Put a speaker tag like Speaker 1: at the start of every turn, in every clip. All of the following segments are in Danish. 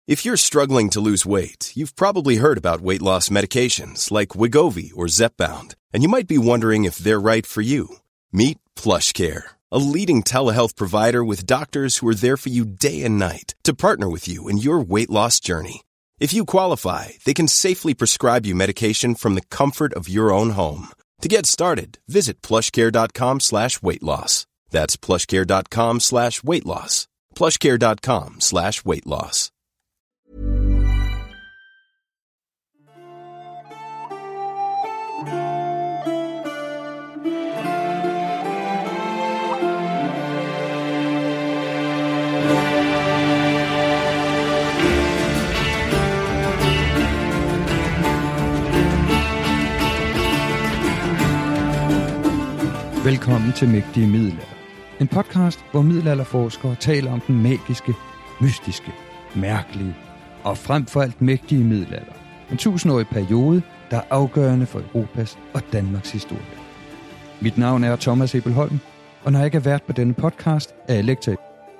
Speaker 1: If you're struggling to lose weight, you've probably heard about weight loss medications like Wegovy or Zepbound, and you might be wondering if they're right for you. Meet PlushCare, a leading telehealth provider with doctors who are there for you day and night to partner with you in your weight loss journey. If you qualify, they can safely prescribe you medication from the comfort of your own home. To get started, visit plushcare.com/weightloss. That's plushcare.com/weightloss. plushcare.com/weightloss.
Speaker 2: Velkommen til Mægtige Middelalder. En podcast, hvor middelalderforskere taler om den magiske, mystiske, mærkelige og frem for alt mægtige middelalder. En 1000-årig periode, der er afgørende for Europas og Danmarks historie. Mit navn er Thomas Ebelholm, og når jeg ikke er vært på denne podcast, er jeg lektor.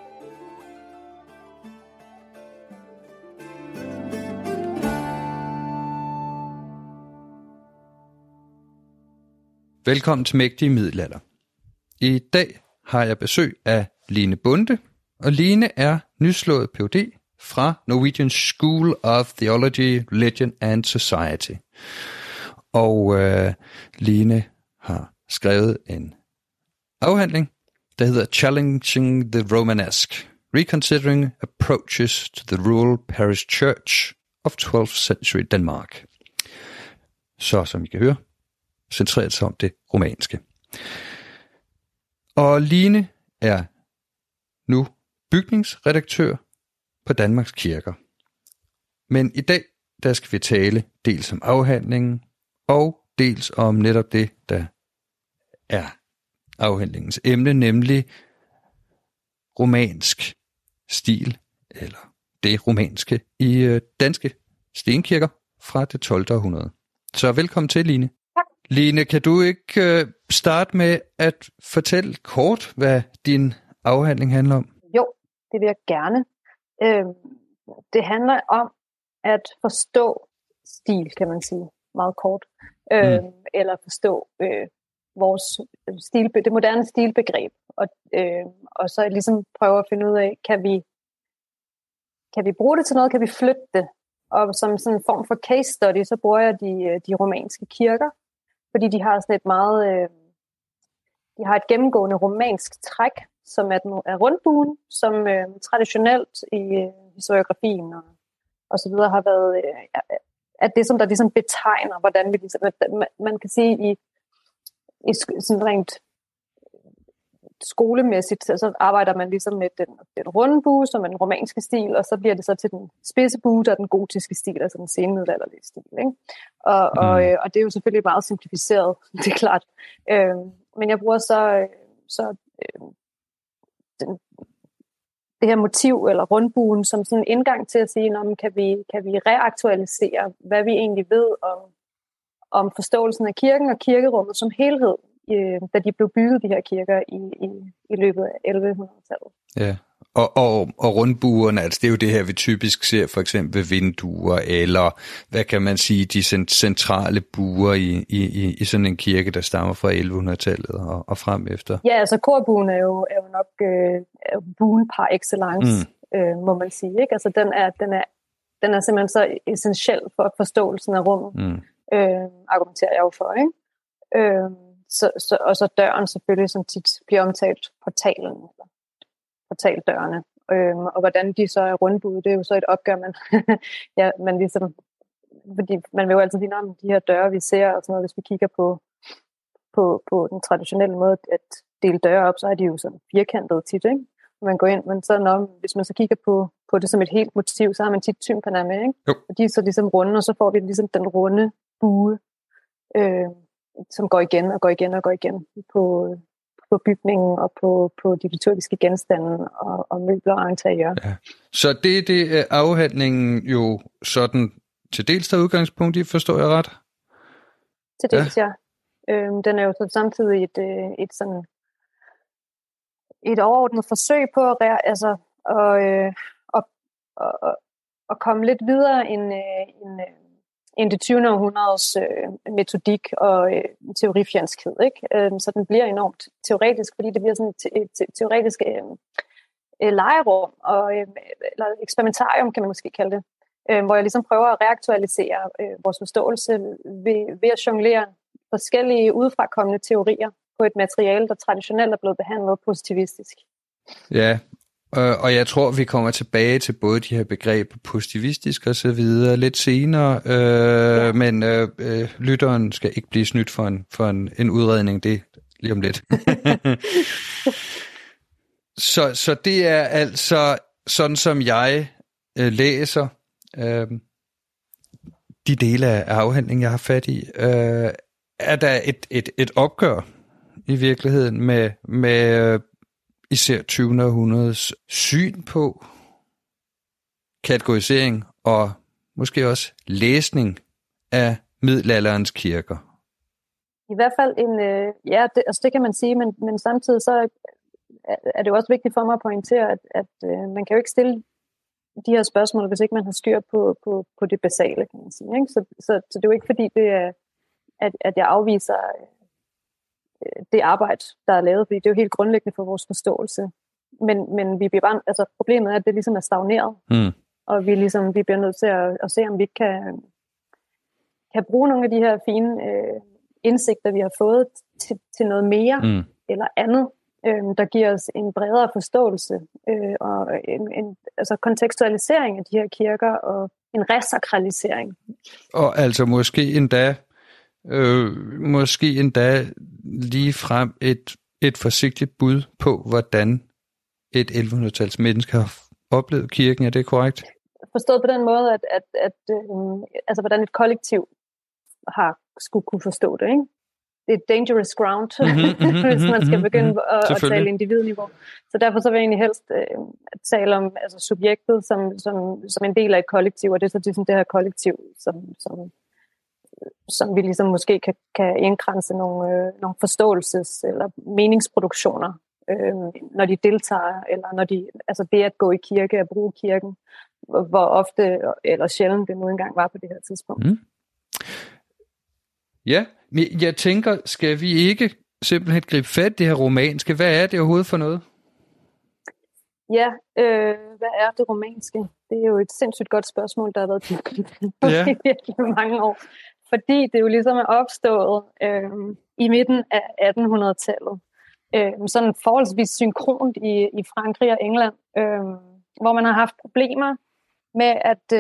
Speaker 2: Velkommen til Mægtige Middelalder. I dag har jeg besøg af Line Bonde, og Line er nyslået Ph.D. fra Norwegian School of Theology, Religion and Society. Og Line har skrevet en afhandling, der hedder Challenging the Romanesque, Reconsidering Approaches to the Rural Parish Church of 12th Century Denmark. Så som I kan høre, centreret sig om det romanske. Og Line er nu bygningsredaktør på Danmarks Kirker. Men i dag, der skal vi tale dels om afhandlingen, og dels om netop det, der er afhandlingens emne, nemlig romansk stil, eller det romanske i danske stenkirker fra det 12. århundrede. Så velkommen til, Line. Line, kan du ikke starte med at fortælle kort, hvad din afhandling handler om?
Speaker 3: Jo, det vil jeg gerne. Det handler om at forstå stil, kan man sige, meget kort. Eller forstå vores det moderne stilbegreb. Og så ligesom prøve at finde ud af, kan vi bruge det til noget, kan vi flytte det? Og som sådan en form for case study, så bruger jeg de romanske kirker. Fordi de har sådan et meget, de har et gennemgående romansk træk, som er rundbuen, som traditionelt i historiografien og så videre har været, at det som der ligesom betegner, hvordan vi ligesom, man kan sige i sådan rent skolemæssigt, så arbejder man ligesom med den runde bue, som er den romanske stil, og så bliver det så til den spidse bue, der er den gotiske stil, altså den senmiddelalderlige stil, ikke? Og det er jo selvfølgelig meget simplificeret, det er klart. Men jeg bruger det her motiv, eller rundbuen, som sådan en indgang til at sige, kan vi reaktualisere, hvad vi egentlig ved om forståelsen af kirken og kirkerummet som helhed, da de blev bygget, de her kirker, i løbet af 1100-tallet.
Speaker 2: Ja, og rundbuerne, altså det er jo det her, vi typisk ser for eksempel vinduer, eller hvad kan man sige, de centrale buer i sådan en kirke, der stammer fra 1100-tallet og frem efter.
Speaker 3: Ja, altså korbuen er jo nok buen par excellence, må man sige, ikke? Altså den er simpelthen så essentiel for forståelsen af rummet, argumenterer jeg jo for, ikke? Og så døren selvfølgelig, som tit bliver omtalt, portalen, eller portaldørene. Og hvordan de så er rundbuet, det er jo så et opgør, man ligesom, fordi man vil jo altid vide om de her døre, vi ser, og sådan noget, hvis vi kigger på den traditionelle måde at dele døre op, så er de jo sådan firkantede tit, ikke? Man går ind, men så hvis man så kigger på det som et helt motiv, så har man tit tympana med, ikke? Jo. Og de er så ligesom runde, og så får vi ligesom den runde bue, som går igen og går igen og går igen på bygningen og på de liturgiske genstande og møbler og interiør. Ja.
Speaker 2: Så det er afhandlingen jo sådan til dels der udgangspunkt i, forstår jeg ret?
Speaker 3: Til dels, ja. Den er jo så samtidig et overordnet forsøg på at at komme lidt videre end det 20. århundredes metodik og teorifjendskhed, ikke? Så den bliver enormt teoretisk, fordi det bliver sådan et teoretisk legerum, eller eksperimentarium, kan man måske kalde det, hvor jeg ligesom prøver at reaktualisere vores forståelse ved at jonglere forskellige udefrakommende teorier på et materiale, der traditionelt er blevet behandlet positivistisk.
Speaker 2: Ja, og jeg tror, vi kommer tilbage til både de her begreber positivistisk og så videre lidt senere, men lytteren skal ikke blive snydt for en udredning, det lige om lidt. Så det er altså sådan, som jeg læser de dele af afhandlingen, jeg har fat i, er der et opgør i virkeligheden med især 20. århundredes syn på kategorisering og måske også læsning af middelalderens kirker.
Speaker 3: I hvert fald det kan man sige, men samtidig så er det jo også vigtigt for mig at pointere, at man kan jo ikke stille de her spørgsmål, hvis ikke man har styr på det basale, kan man sige. Ikke? Så det er jo ikke fordi, det er, at jeg afviser det arbejde, der er lavet, fordi det er jo helt grundlæggende for vores forståelse. Men vi bliver bare, altså problemet er, at det ligesom er stagneret, og vi bliver nødt til at se, om vi kan bruge nogle af de her fine indsigter, vi har fået til noget mere eller andet, der giver os en bredere forståelse og altså kontekstualisering af de her kirker og en resakralisering. Og
Speaker 2: altså måske endda lige frem et forsigtigt bud på, hvordan et 1100-tals menneske har oplevet kirken. Er det korrekt?
Speaker 3: Forstået på den måde, at altså hvordan et kollektiv har skulle kunne forstå det, ikke? Det er dangerous ground, hvis man skal begynde at tale individniveau. Så derfor så vil jeg egentlig helst tale om altså subjektet som en del af et kollektiv, og det er så ligesom det her kollektiv, som vi ligesom måske kan indkranse nogle forståelses- eller meningsproduktioner, når de deltager, eller når de, altså det at gå i kirke, at bruge kirken, hvor ofte eller sjældent det nu engang var på det her tidspunkt.
Speaker 2: Ja, men jeg tænker, skal vi ikke simpelthen gribe fat i det her romanske? Hvad er det overhovedet for noget?
Speaker 3: Ja, hvad er det romanske? Det er jo et sindssygt godt spørgsmål, der har været i virkelig mange år. Fordi det jo ligesom er opstået i midten af 1800-tallet. Sådan forholdsvis synkront i Frankrig og England, hvor man har haft problemer med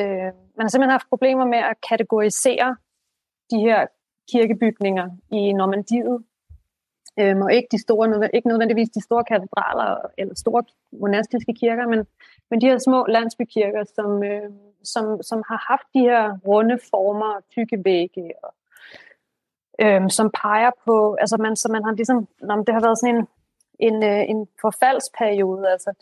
Speaker 3: at kategorisere de her kirkebygninger i Normandiet, og ikke nødvendigvis de store katedraler eller store monastiske kirker, men de her små landsbykirker, som har haft de her runde former, tykke vægge, og som peger på, altså man har ligesom, det har været sådan en forfaldsperiode, altså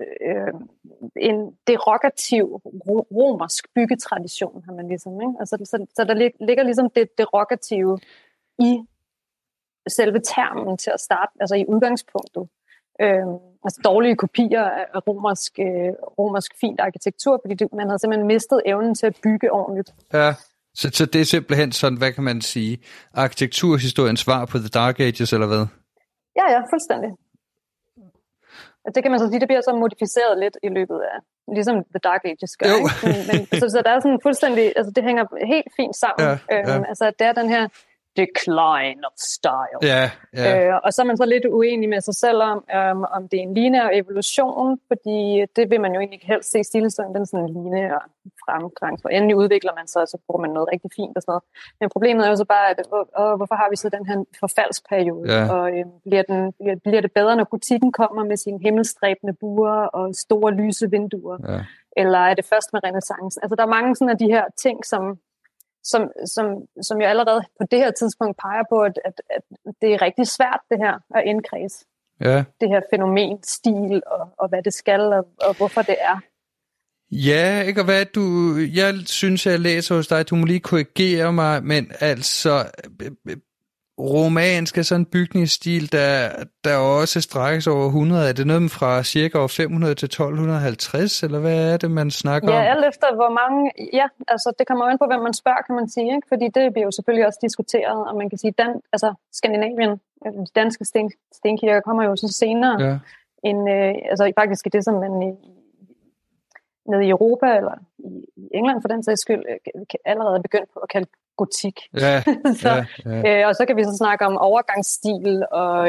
Speaker 3: en derogativ romersk byggetradition, har man ligesom, ikke? Altså, så der ligger ligesom det derogative i selve termen til at starte, altså i udgangspunktet. Altså dårlige kopier af romersk fint arkitektur, fordi man havde simpelthen mistet evnen til at bygge ordentligt.
Speaker 2: Ja, så det er simpelthen sådan, hvad kan man sige, arkitekturhistoriens svar på The Dark Ages, eller hvad?
Speaker 3: Ja, fuldstændig. Det kan man så sige, det bliver så modificeret lidt i løbet af, ligesom The Dark Ages gør. Men så der er sådan fuldstændig, altså det hænger helt fint sammen. Ja. Altså det er den her decline of style. Og så er man så lidt uenig med sig selv om det er en lineær evolution, fordi det vil man jo egentlig helst se stillestående, den sådan en lineær fremgang. For endelig udvikler man sig, og så bruger man noget rigtig fint og sådan noget. Men problemet er jo så bare, at hvorfor har vi så den her forfaldsperiode? Ja. Og bliver det bedre, når gotikken kommer med sine himmelstræbende buer og store lyse vinduer? Ja. Eller er det først med renæssancen? Altså der er mange sådan af de her ting, som jo allerede på det her tidspunkt peger på, at det er rigtig svært det her at indkredse. Ja. Det her fænomen, stil og hvad det skal og hvorfor det er.
Speaker 2: Ja, ikke, og hvad jeg synes, jeg læser hos dig, du må lige korrigere mig, men altså romansk er sådan en bygningsstil, der også strækkes over 100. Er det noget fra cirka år 500 til 1250, eller hvad er det, man snakker om?
Speaker 3: Ja, alt efter hvor mange... Ja, altså det kommer jo ind på, hvem man spørger, kan man sige. Ikke? Fordi det bliver jo selvfølgelig også diskuteret, og man kan sige, Skandinavien, de danske stenkirker, kommer jo så senere end... altså faktisk er det, som man nede i Europa, eller i England for den sags skyld, allerede er begyndt på at kalde gotik.
Speaker 2: Ja,
Speaker 3: og så kan vi så snakke om overgangsstil og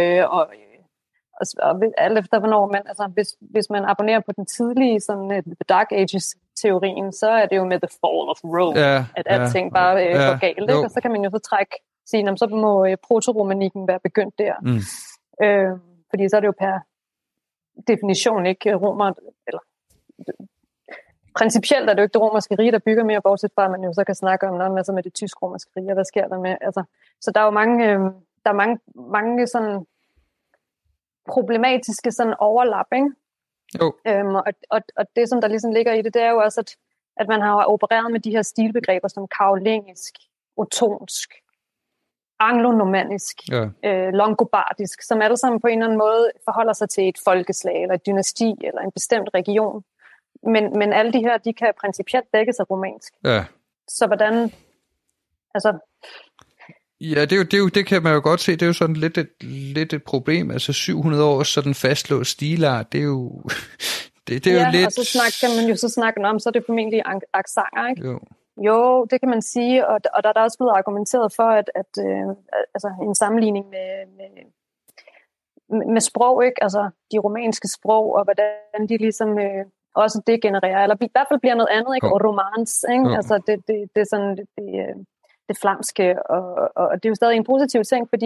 Speaker 3: alt efter hvornår man, altså hvis man abonnerer på den tidlige sådan The Dark Ages teorien, så er det jo med The Fall of Rome, at alting bare går galt, ikke? Og så kan man jo så sige, så må proto-romanikken være begyndt der. Fordi så er det jo per definition ikke romer, eller principielt er det jo ikke det romerske rige, der bygger mere, bortset fra, at man jo så kan snakke om noget med det tysk-romerske rige, og hvad sker der med? Altså, så der er jo mange sådan problematiske sådan overlap, ikke?
Speaker 2: Jo.
Speaker 3: Og det, som der ligesom ligger i det, det er jo også, at man har opereret med de her stilbegreber som karolingisk, otonsk, anglonormandisk, longobardisk, som alle sammen på en eller anden måde forholder sig til et folkeslag, eller et dynasti, eller en bestemt region. Men alle de her, de kan principielt dækkes af romansk.
Speaker 2: Ja.
Speaker 3: Så hvordan... Altså...
Speaker 2: Ja, det kan man jo godt se. Det er jo sådan lidt et problem. Altså 700 år sådan fastlåst stilart, det er jo... det er jo lidt... og
Speaker 3: så kan man jo så snakke om, så er det formentlig accenter, ikke? Jo, det kan man sige, og der er også blevet argumenteret for, at altså en sammenligning med sprog, ikke? Altså de romanske sprog, og hvordan de ligesom... også det genererer, eller i hvert fald bliver noget andet, ikke? Og romans, ikke? Altså det er sådan det flamske, og det er jo stadig en positiv ting, fordi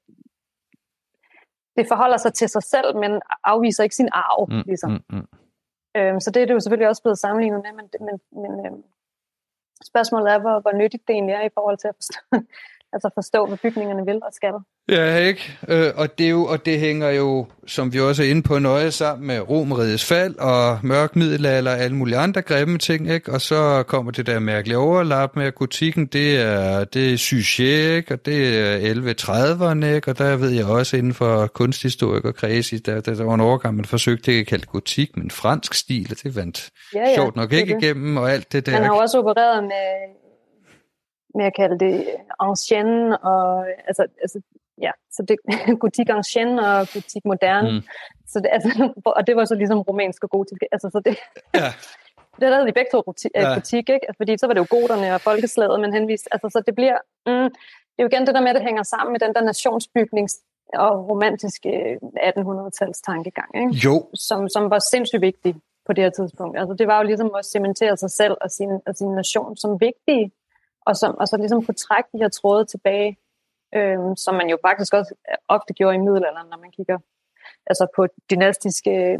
Speaker 3: det forholder sig til sig selv, men afviser ikke sin arv, ligesom. Så det er det jo selvfølgelig også blevet sammenlignet med, men spørgsmålet er, hvor nyttigt det egentlig er i forhold til at forstå, hvad bygningerne vil og skal.
Speaker 2: Ja, ikke? Og det hænger jo, som vi også er inde på, nøje sammen med Romerrigets fald og mørk middelalder og alle mulige andre grimme ting, ikke? Og så kommer det der mærkelige overlap med, at gotikken, det er Suchet, ikke? Og det er 1130'erne, ikke? Og der ved jeg også inden for kunsthistorikerkredse, der var en overgang, man forsøgte ikke at kalde gotik, men fransk stil, og det vandt sjovt nok ikke igennem, og alt det der.
Speaker 3: Man har også opereret med at kalde det ancienne, og så det gotik ancienne og gotik moderne. Så det, og det var så ligesom romansk og gotisk. Altså, så det, det havde de begge to gotik, ikke? Altså, fordi så var det jo goterne og folkeslaget, men henvist. Altså, så det bliver... det er jo igen det der med, at det hænger sammen med den der nationsbygnings- og romantiske 1800-tals tankegang, ikke?
Speaker 2: Jo.
Speaker 3: Som var sindssygt vigtig på det her tidspunkt. Altså, det var jo ligesom at cementere sig selv og sin nation som vigtige, og så ligesom kunne trække de her tråde tilbage, som man jo faktisk også ofte gjorde i middelalderen, når man kigger altså på dynastiske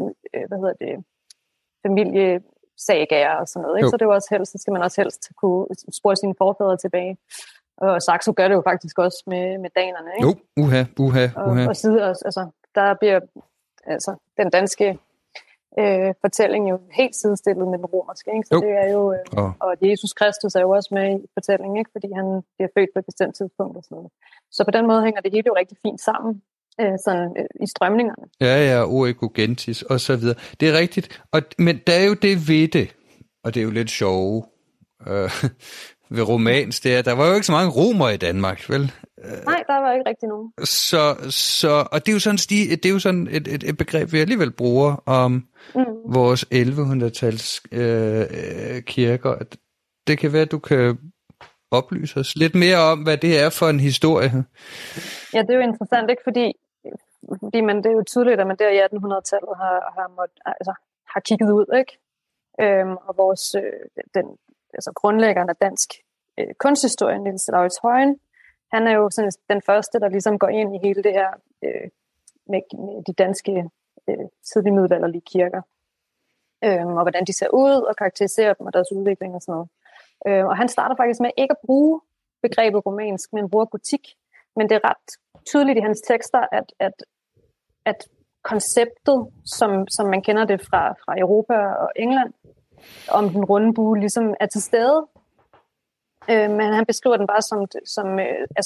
Speaker 3: familiesagaer og sådan noget, ikke? Så det er jo også helst, så skal man også helst kunne spore sine forfædre tilbage. Og Saxo gør det jo faktisk også med danerne, ikke?
Speaker 2: Jo, uha.
Speaker 3: Og side også, altså der bliver altså den danske fortælling jo helt sidestillet med den romerske, ikke? Så det er jo og Jesus Kristus er jo også med i fortællingen, ikke? Fordi han bliver født på et bestemt tidspunkt og sådan noget. Så på den måde hænger det hele jo rigtig fint sammen sådan i strømningerne.
Speaker 2: Ja, oekogentis og så videre. Det er rigtigt. Men der er jo det ved det, og det er jo lidt sjove ved romans, det er, der var jo ikke så mange romere i Danmark, vel?
Speaker 3: Nej, der var ikke rigtig nogen.
Speaker 2: Så og det er jo sådan, et begreb, vi alligevel bruger om vores 1100-tals kirker. Det kan være, at du kan oplyse os lidt mere om, hvad det er for en historie.
Speaker 3: Ja, det er jo interessant, ikke? Fordi det er jo tydeligt, at man der i 1800-tallet har kigget ud, ikke? Og vores grundlæggeren af dansk kunsthistorie, Niels Lauritz Højen, han er jo sådan den første, der ligesom går ind i hele det her med de danske tidlige middelalderlige kirker. Og hvordan de ser ud, og karakteriserer dem og deres udvikling og sådan noget. Og han starter faktisk med ikke at bruge begrebet romansk, men bruger gotik. Men det er ret tydeligt i hans tekster, at konceptet, som man kender det fra Europa og England, om den runde bue, ligesom er til stede. Men han beskriver den bare som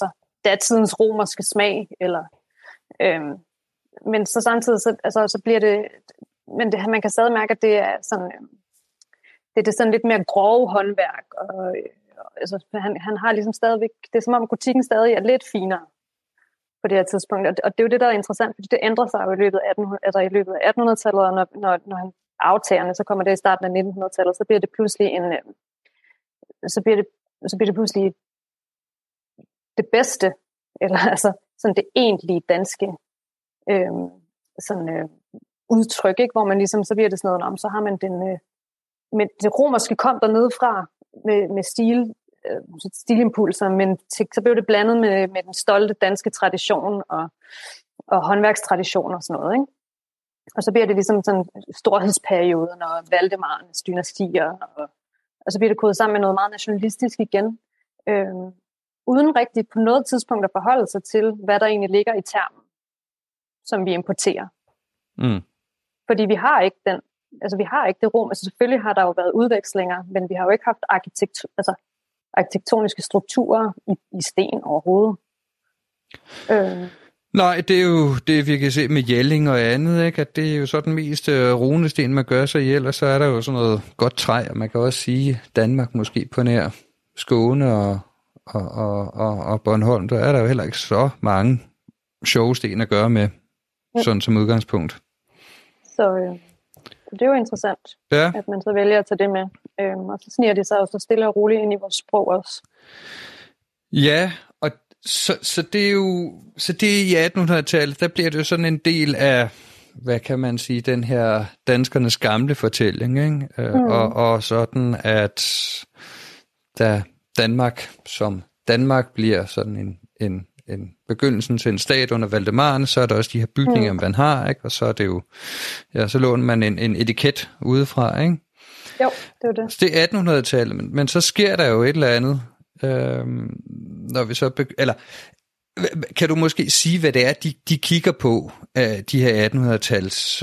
Speaker 3: datidens romerske smag, eller men så samtidig så bliver det, men det, man kan stadig mærke, at det er sådan det er sådan lidt mere grove håndværk, og altså, han har ligesom stadigvæk, det er som om gotikken stadig er lidt finere på det her tidspunkt, og det er jo det, der er interessant, fordi det ændrer sig jo i løbet af 1800-tallet, og når han aftagerne, så kommer det i starten af 1900-tallet, så bliver det pludselig så bliver det pludselig det bedste, eller altså sådan det egentlige danske udtryk, ikke? Hvor man ligesom, så bliver det sådan noget om, så har man med det romerske kom dernede fra med stilimpulser, men så blev det blandet med den stolte danske tradition og håndværkstradition og sådan noget, ikke? Og så bliver det ligesom sådan storhedsperioden og Valdemarens dynastier, og så bliver det kodet sammen med noget meget nationalistisk igen, uden rigtigt på noget tidspunkt at forholde sig til, hvad der egentlig ligger i termen, som vi importerer. Fordi vi har ikke det rum. Altså selvfølgelig har der jo været udvekslinger, men vi har jo ikke haft arkitektoniske strukturer i sten overhovedet.
Speaker 2: Nej, det er jo det, vi kan se med Jelling og andet, ikke? At det er jo så den mest runesten, man gør sig ihjel, og så er der jo sådan noget godt træ, og man kan også sige Danmark måske på nær Skåne og Bornholm, der er der jo heller ikke så mange sjove sten at gøre med, sådan som udgangspunkt.
Speaker 3: Så det er jo interessant, at man så vælger at tage det med. Og så sniger det sig jo så stille og roligt ind i vores sprog også.
Speaker 2: Ja, og så det er jo, så det i 1800-tallet, der bliver det jo sådan en del af, hvad kan man sige, den her danskernes gamle fortælling, ikke? Og sådan, at da Danmark bliver sådan en begyndelsen til en stat under Valdemaren, så er der også de her bygninger, man har, ikke? Og så er det jo, så låner man en etiket udefra, ikke?
Speaker 3: Jo, det er det.
Speaker 2: Så det er 1800-tallet, men så sker der jo et eller andet, når vi så eller kan du måske sige, hvad det er, de kigger på, de her 1800-tals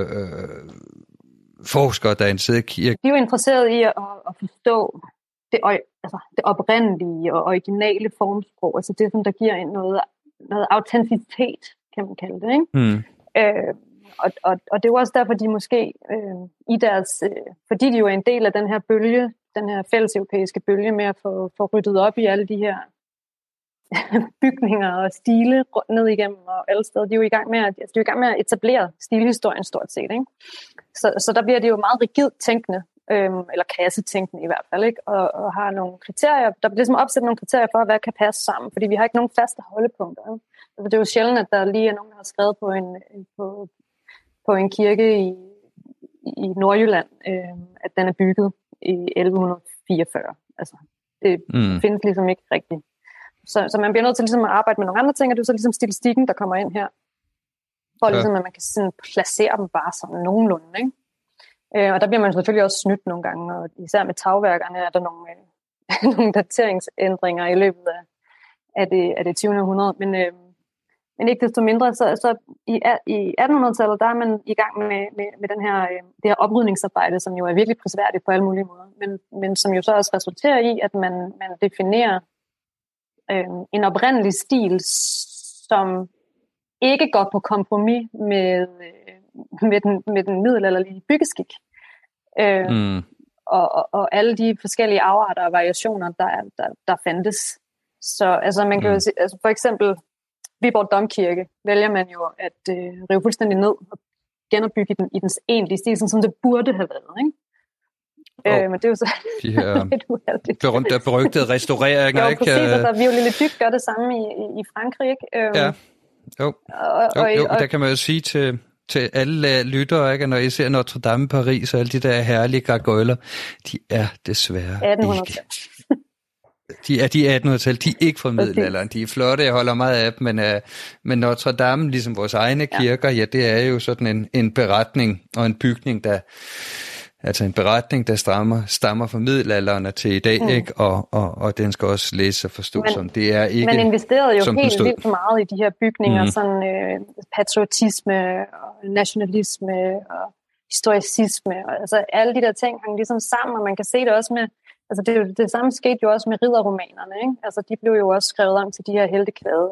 Speaker 2: forskere, der er en sidder kirke?
Speaker 3: De er jo interesseret i at forstå det oprindelige og originale formsprog, altså det, som der giver noget autenticitet, kan man kalde det, ikke? Og det er jo også derfor, de måske i deres, fordi de jo er en del af den her bølge, den her fælleseuropæiske bølge med at få ryddet op i alle de her bygninger og stile ned igennem og alle steder. De er jo i gang med at etablere stilhistorien stort set, ikke? Så der bliver det jo meget rigidt tænkende, eller kassetænkende i hvert fald, ikke? Og har nogle kriterier, der bliver ligesom opsat nogle kriterier for, hvad kan passe sammen, fordi vi har ikke nogen faste holdepunkter. Ikke? Altså, det er jo sjældent, at der lige er nogen, der har skrevet på en kirke i Nordjylland, at den er bygget i 1144. Altså, det findes ligesom ikke rigtigt. Så man bliver nødt til ligesom at arbejde med nogle andre ting, og det er så ligesom stilistikken, der kommer ind her, for ligesom, at man kan sådan placere dem bare sådan nogenlunde, ikke? Og der bliver man selvfølgelig også snydt nogle gange, og især med tagværkerne er der nogle dateringsændringer i løbet af det 20. århundrede. Men ikke desto mindre, så i 1800-tallet, der er man i gang med det her oprydningsarbejde, som jo er virkelig prisværdigt på alle mulige måder, men som jo så også resulterer i, at man definerer en oprindelig stil, som ikke går på kompromis med den middelalderlige byggeskik. Og alle de forskellige afarter og variationer, der fandtes. Så altså, man kan jo sige, altså, for eksempel Viborg Domkirke vælger man jo at rive fuldstændig ned og genopbygge den i dens egentlige stil, som det burde have været, ikke? Men det er jo så
Speaker 2: de her berygtede restaureringer,
Speaker 3: jo,
Speaker 2: ikke?
Speaker 3: Præcis, altså, Viollet le Duc gør det samme i Frankrig, ikke?
Speaker 2: Ja. Jo, der kan man jo sige til alle lyttere, ikke? Når I ser Notre Dame i Paris og alle de der herlige gargoyler, de er desværre
Speaker 3: 1800-tal.
Speaker 2: De er 1800-tal, de er ikke fra middelalderen, de er flotte, jeg holder meget af dem, men Notre Dame, ligesom vores egne kirker, ja, det er jo sådan en beretning og en bygning, der stammer fra middelalderen og til i dag, ikke? Og den skal også læses og forstås som det er ikke.
Speaker 3: Man investerede jo helt vildt meget i de her bygninger, sådan patriotisme og nationalisme og historicisme, og altså alle de der ting hang ligesom sammen, og man kan se det også Altså det samme skete jo også med ridderromanerne, ikke? Altså de blev jo også skrevet om til de her heltekvade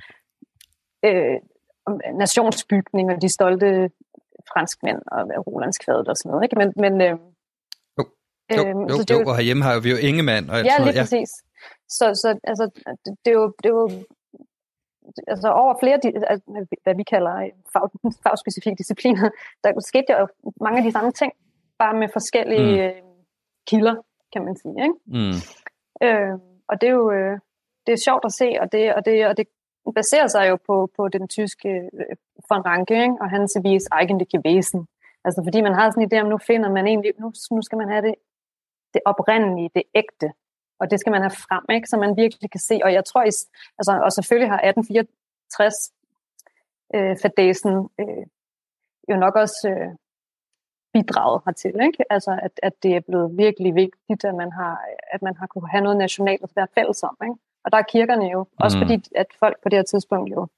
Speaker 3: om nationsbygning og de stolte franskmænd og Rolandskvadet og sådan noget, ikke? Men
Speaker 2: og herhjemme har vi jo Ingemann og alt sådan noget.
Speaker 3: Ja, lige præcis. Så altså, det er jo altså over flere, hvad vi kalder fagspecifikke discipliner, der skete jo mange af de samme ting, bare med forskellige kilder, kan man sige, ikke? Og det er jo det er sjovt at se, og det baserer sig jo på den tyske von Ranke, ikke? Og hans vis eigentliche Wesen. Altså fordi man har sådan en idé om, nu finder man egentlig, nu skal man have det oprindelige, det ægte, og det skal man have frem, ikke? Så man virkelig kan se, og jeg tror, altså, og selvfølgelig har 1864 fadæsen jo nok også bidraget hertil, ikke? Altså at det er blevet virkelig vigtigt, at man har kunne have noget nationalt at være fælles om, ikke? Og der er kirkerne jo, også fordi at folk på det her tidspunkt jo,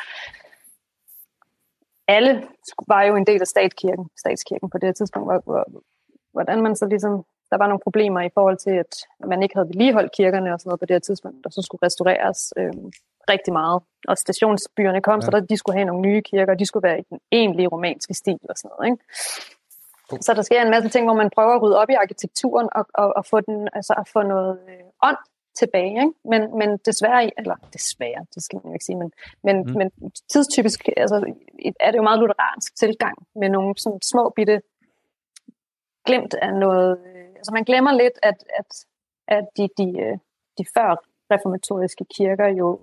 Speaker 3: alle var jo en del af statskirken på det her tidspunkt, hvordan man så ligesom, der var nogle problemer i forhold til, at man ikke havde vedligeholdt kirkerne og sådan noget på det her tidspunkt, der så skulle restaureres rigtig meget. Og stationsbyerne kom, så de skulle have nogle nye kirker, de skulle være i den egentlige romanske stil og sådan noget, ikke? Så der sker en masse ting, hvor man prøver at rydde op i arkitekturen og få den, altså at få noget ånd tilbage, ikke? Men desværre, det skal man jo ikke sige, men tidstypisk altså, er det jo meget lutheransk tilgang med nogle sådan små bitte glemt af noget. Altså man glemmer lidt, at de før reformatoriske kirker jo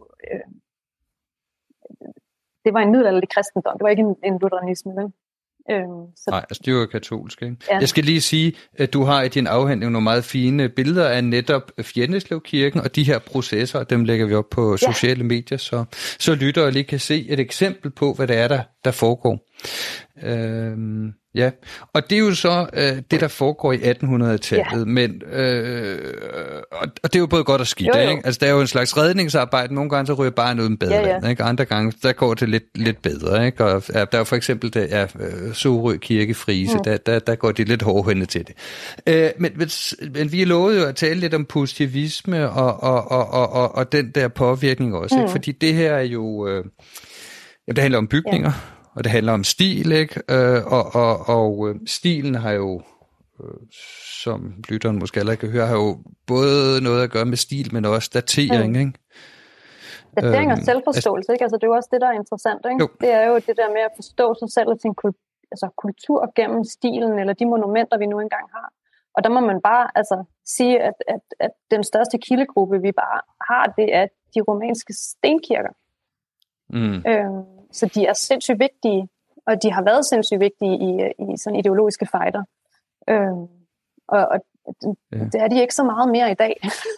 Speaker 3: det var en middelalderlig kristendom. Det var ikke en lutheranisme, vel?
Speaker 2: Nej, altså det var katolsk, ikke? Ja. Jeg skal lige sige, at du har i din afhandling nogle meget fine billeder af netop Fjenneslevkirken, og de her processer, dem lægger vi op på sociale medier, så lyttere lige kan se et eksempel på, hvad det er, der foregår. Ja, og det er jo så det, der foregår i 1800-tallet, men og det er jo både godt og skidt, ikke? Altså der er jo en slags redningsarbejde, nogle gange så ryger bare noget badeland, ikke? Andre gange, der går det lidt bedre, ikke? Og der er jo for eksempel Sorø Kirke Frise, der går de lidt hårdhændet til det. Men vi lovede jo at tale lidt om positivisme og den der påvirkning også, ikke? Fordi det her er jo, det handler om bygninger, og det handler om stil, ikke? Og stilen har jo, som lytteren måske allerede kan høre, har jo både noget at gøre med stil, men også datering, ikke?
Speaker 3: Datering og selvforståelse, ikke? Altså det er jo også det, der er interessant, ikke? Jo. Det er jo det der med at forstå sig selv og sin kultur gennem stilen, eller de monumenter, vi nu engang har. Og der må man bare sige, at den største kildegruppe, vi bare har, det er de romanske stenkirker. Så de er sindssygt vigtige, og de har været sindssygt vigtige i sådan ideologiske fighter. Det er de ikke så meget mere i dag.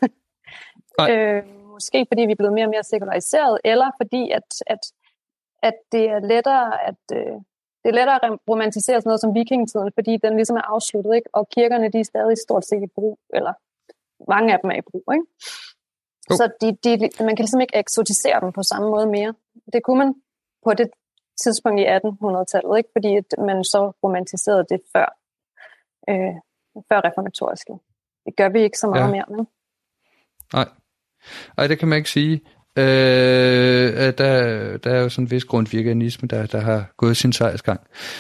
Speaker 3: Måske fordi vi er blevet mere og mere sekulariseret, eller fordi at det er lettere at romantisere sådan noget som vikingetiden, fordi den ligesom er afsluttet, ikke? Og kirkerne, de er stadig stort set i brug, eller mange af dem er i brug, ikke? Så man kan ligesom ikke eksotisere dem på samme måde mere. Det kunne man på det tidspunkt i 1800-tallet, ikke? Fordi at man så romantiserede det før reformatoriske. Det gør vi ikke så meget mere med.
Speaker 2: Nej, det kan man ikke sige. Der er jo sådan en vis grundvirkanisme, der har gået sin sejrsgang.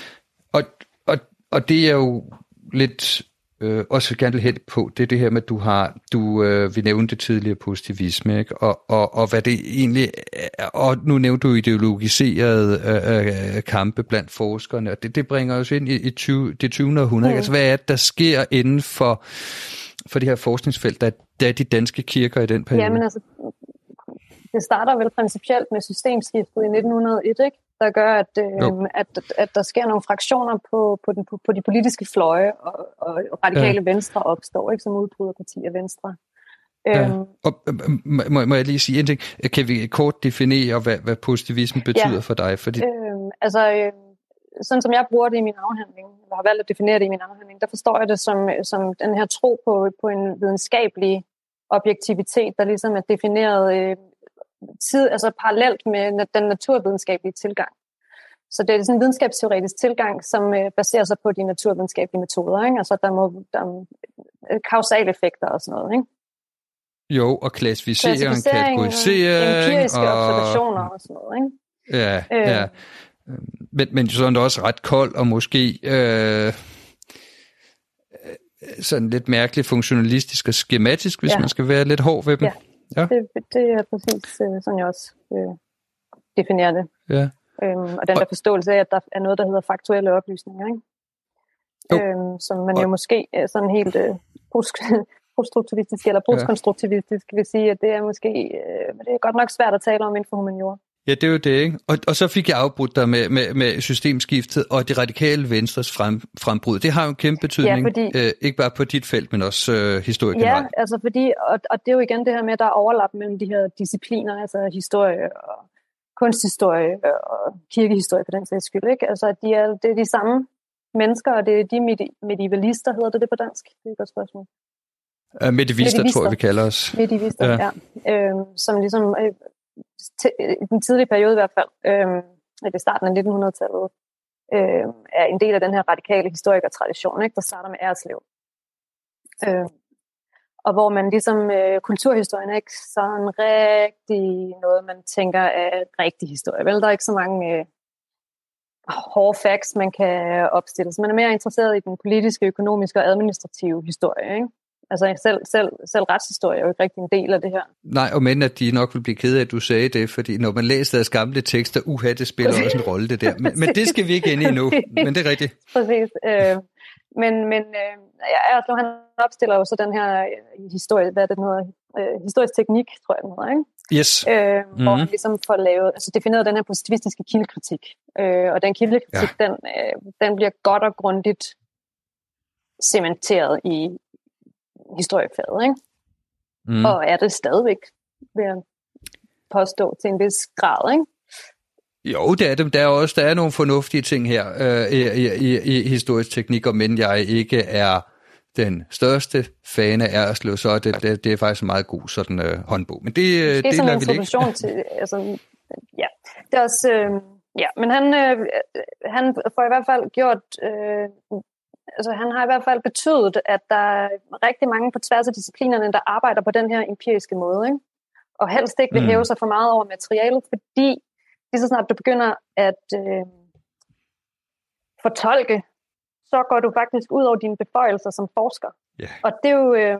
Speaker 2: Og det er jo lidt også gerne lidt på, det her med, at vi nævnte tidligere positivisme, ikke? Og hvad det egentlig er, og nu nævnte du ideologiserede kampe blandt forskerne, og det bringer os ind i det 20. århundrede. Altså hvad er det, der sker inden for det her forskningsfelt, der er de danske kirker i den periode?
Speaker 3: Jamen altså, det starter vel principielt med systemskiftet i 1901, ikke? Der gør, at der sker nogle fraktioner på de politiske fløje, og radikale venstre opstår, ikke, som udbryderparti af venstre.
Speaker 2: Må jeg lige sige en ting? Kan vi kort definere, hvad positivisme betyder for dig? Fordi
Speaker 3: sådan som jeg bruger det i min afhandling, eller har valgt at definere det i min afhandling, der forstår jeg det som den her tro på en videnskabelig objektivitet, der ligesom er defineret parallelt med den naturvidenskabelige tilgang. Så det er sådan en videnskabsteoretisk tilgang, som baserer sig på de naturvidenskabelige metoder, ikke? Altså der er kausale effekter og sådan noget, ikke?
Speaker 2: Jo, og klassificering, kategorisering.
Speaker 3: Empiriske observationer og sådan noget, ikke?
Speaker 2: Ja, ja. Men sådan også ret kold og måske sådan lidt mærkeligt funktionalistisk og skematisk, hvis man skal være lidt hård ved dem.
Speaker 3: Ja. Det er præcis sådan, jeg også definerer det.
Speaker 2: Ja.
Speaker 3: Og den der forståelse af, at der er noget, der hedder faktuelle oplysninger, ikke? Som man jo måske sådan helt poststruktivistisk eller postkonstruktivistisk vil sige, at det er måske det er godt nok svært at tale om inden for humaniora.
Speaker 2: Ja, det er jo det, ikke? Og så fik jeg afbrudt dig med systemskiftet og det radikale venstres frembrud. Det har jo en kæmpe betydning, ikke bare på dit felt, men også historie generelt.
Speaker 3: Ja, altså fordi, og det er jo igen det her med, at der er overlap mellem de her discipliner, altså historie og kunsthistorie og kirkehistorie for den sags skyld, ikke? Altså det er de samme mennesker, og det er de medievalister, hedder det på dansk? Det er et godt spørgsmål.
Speaker 2: Medivister, tror jeg, vi kalder os.
Speaker 3: Medivister, ja. Som ligesom i den tidlige periode i hvert fald, i starten af 1900-tallet, er en del af den her radikale historikertradition, ikke, der starter med Erslev. Og hvor man ligesom, kulturhistorien er ikke sådan rigtig noget, man tænker er rigtig historie. Vel, der er ikke så mange hårde facts, man kan opstille. Så man er mere interesseret i den politiske, økonomiske og administrative historie, ikke? Altså selv retshistorie er jo ikke rigtig en del af det her.
Speaker 2: Nej, og men at de nok vil blive ked af, at du sagde det, fordi når man læser deres gamle tekster, det spiller også en rolle det der. Men det skal vi ikke ind i nu, men det er rigtigt.
Speaker 3: Præcis. Altså, han opstiller jo så den her historie, hvad det hedder, historisk teknik, tror jeg den hedder, ikke?
Speaker 2: Yes.
Speaker 3: Hvor han ligesom får lavet, altså defineret den her positivistiske kildekritik. Og den kildekritik, den bliver godt og grundigt cementeret i historiefaget, ikke? Og er det stadigvæk, vil jeg påstå, til en vis grad, ikke?
Speaker 2: Jo, det er dem. Der er nogle fornuftige ting her i historisk teknik, og men jeg ikke er den største fan af Erslev, så det er faktisk en meget god sådan håndbog. Men det er en introduktion
Speaker 3: til, altså, ja. Det er også, men han får i hvert fald gjort, altså han har i hvert fald betydet, at der er rigtig mange på tværs af disciplinerne, der arbejder på den her empiriske måde, ikke? Og helst ikke vil hæve sig for meget over materialet, fordi lige så snart du begynder at fortolke, så går du faktisk ud over dine beføjelser som forsker. Yeah. Og det er jo,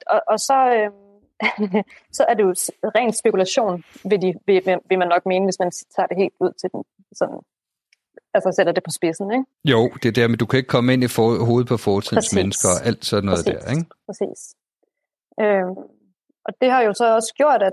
Speaker 3: så er det jo ren spekulation, vil man nok mene, hvis man tager det helt ud til den sådan. Altså sætter det på spidsen, ikke? Jo,
Speaker 2: det er der, men du kan ikke komme ind i hovedet på fortidens mennesker og alt sådan noget der, ikke?
Speaker 3: Præcis. Og det har jo så også gjort,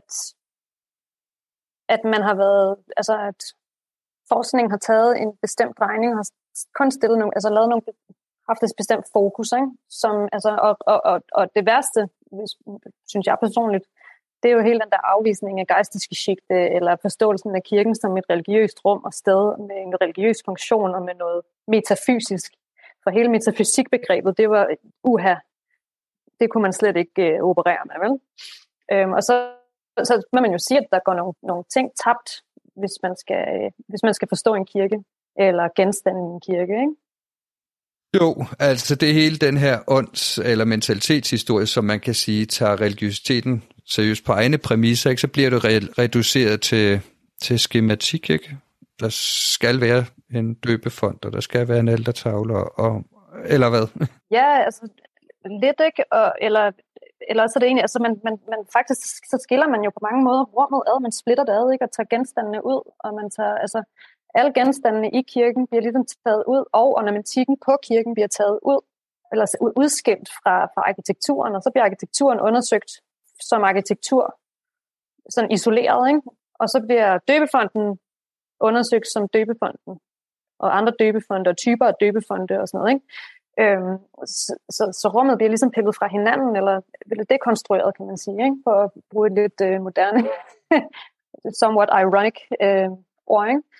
Speaker 3: at man har været, altså at forskningen har taget en bestemt drejning, har kun stillet nogle, altså lavet nogle, haft et bestemt fokus, ikke? Som, altså, og det værste, synes jeg personligt, det er jo hele den der afvisning af gejstiske skikte, eller forståelsen af kirken som et religiøst rum og sted med en religiøs funktion og med noget metafysisk. For hele metafysikbegrebet, det var det kunne man slet ikke operere med, vel? Og så må man jo sige, at der går nogle ting tabt, hvis man skal forstå en kirke, eller genstande i en kirke, ikke?
Speaker 2: Jo, altså det er hele den her ånds- eller mentalitetshistorie, som man kan sige, tager religiøsiteten seriøst på egne præmisser, ikke? Så bliver det reduceret til skematik, ikke? Der skal være en døbefont, og der skal være en altertavle, eller hvad?
Speaker 3: Ja, altså lidt, ikke? Eller så er det egentlig, altså man faktisk, så skiller man jo på mange måder rummet ad, man splitter det ad, ikke? Og tager genstandene ud, og man tager, altså alle genstandene i kirken bliver ligesom taget ud, og ornamentikken på kirken bliver taget ud, eller udskilt fra arkitekturen, og så bliver arkitekturen undersøgt som arkitektur, sådan isoleret, ikke? Og så bliver døbefonten undersøgt som døbefonten, og andre døbefonte, og typer af døbefonte og sådan noget, ikke? Så rummet bliver ligesom pillet fra hinanden, eller dekonstrueret, kan man sige, ikke? For at bruge et lidt moderne, somewhat ironic ord, ikke?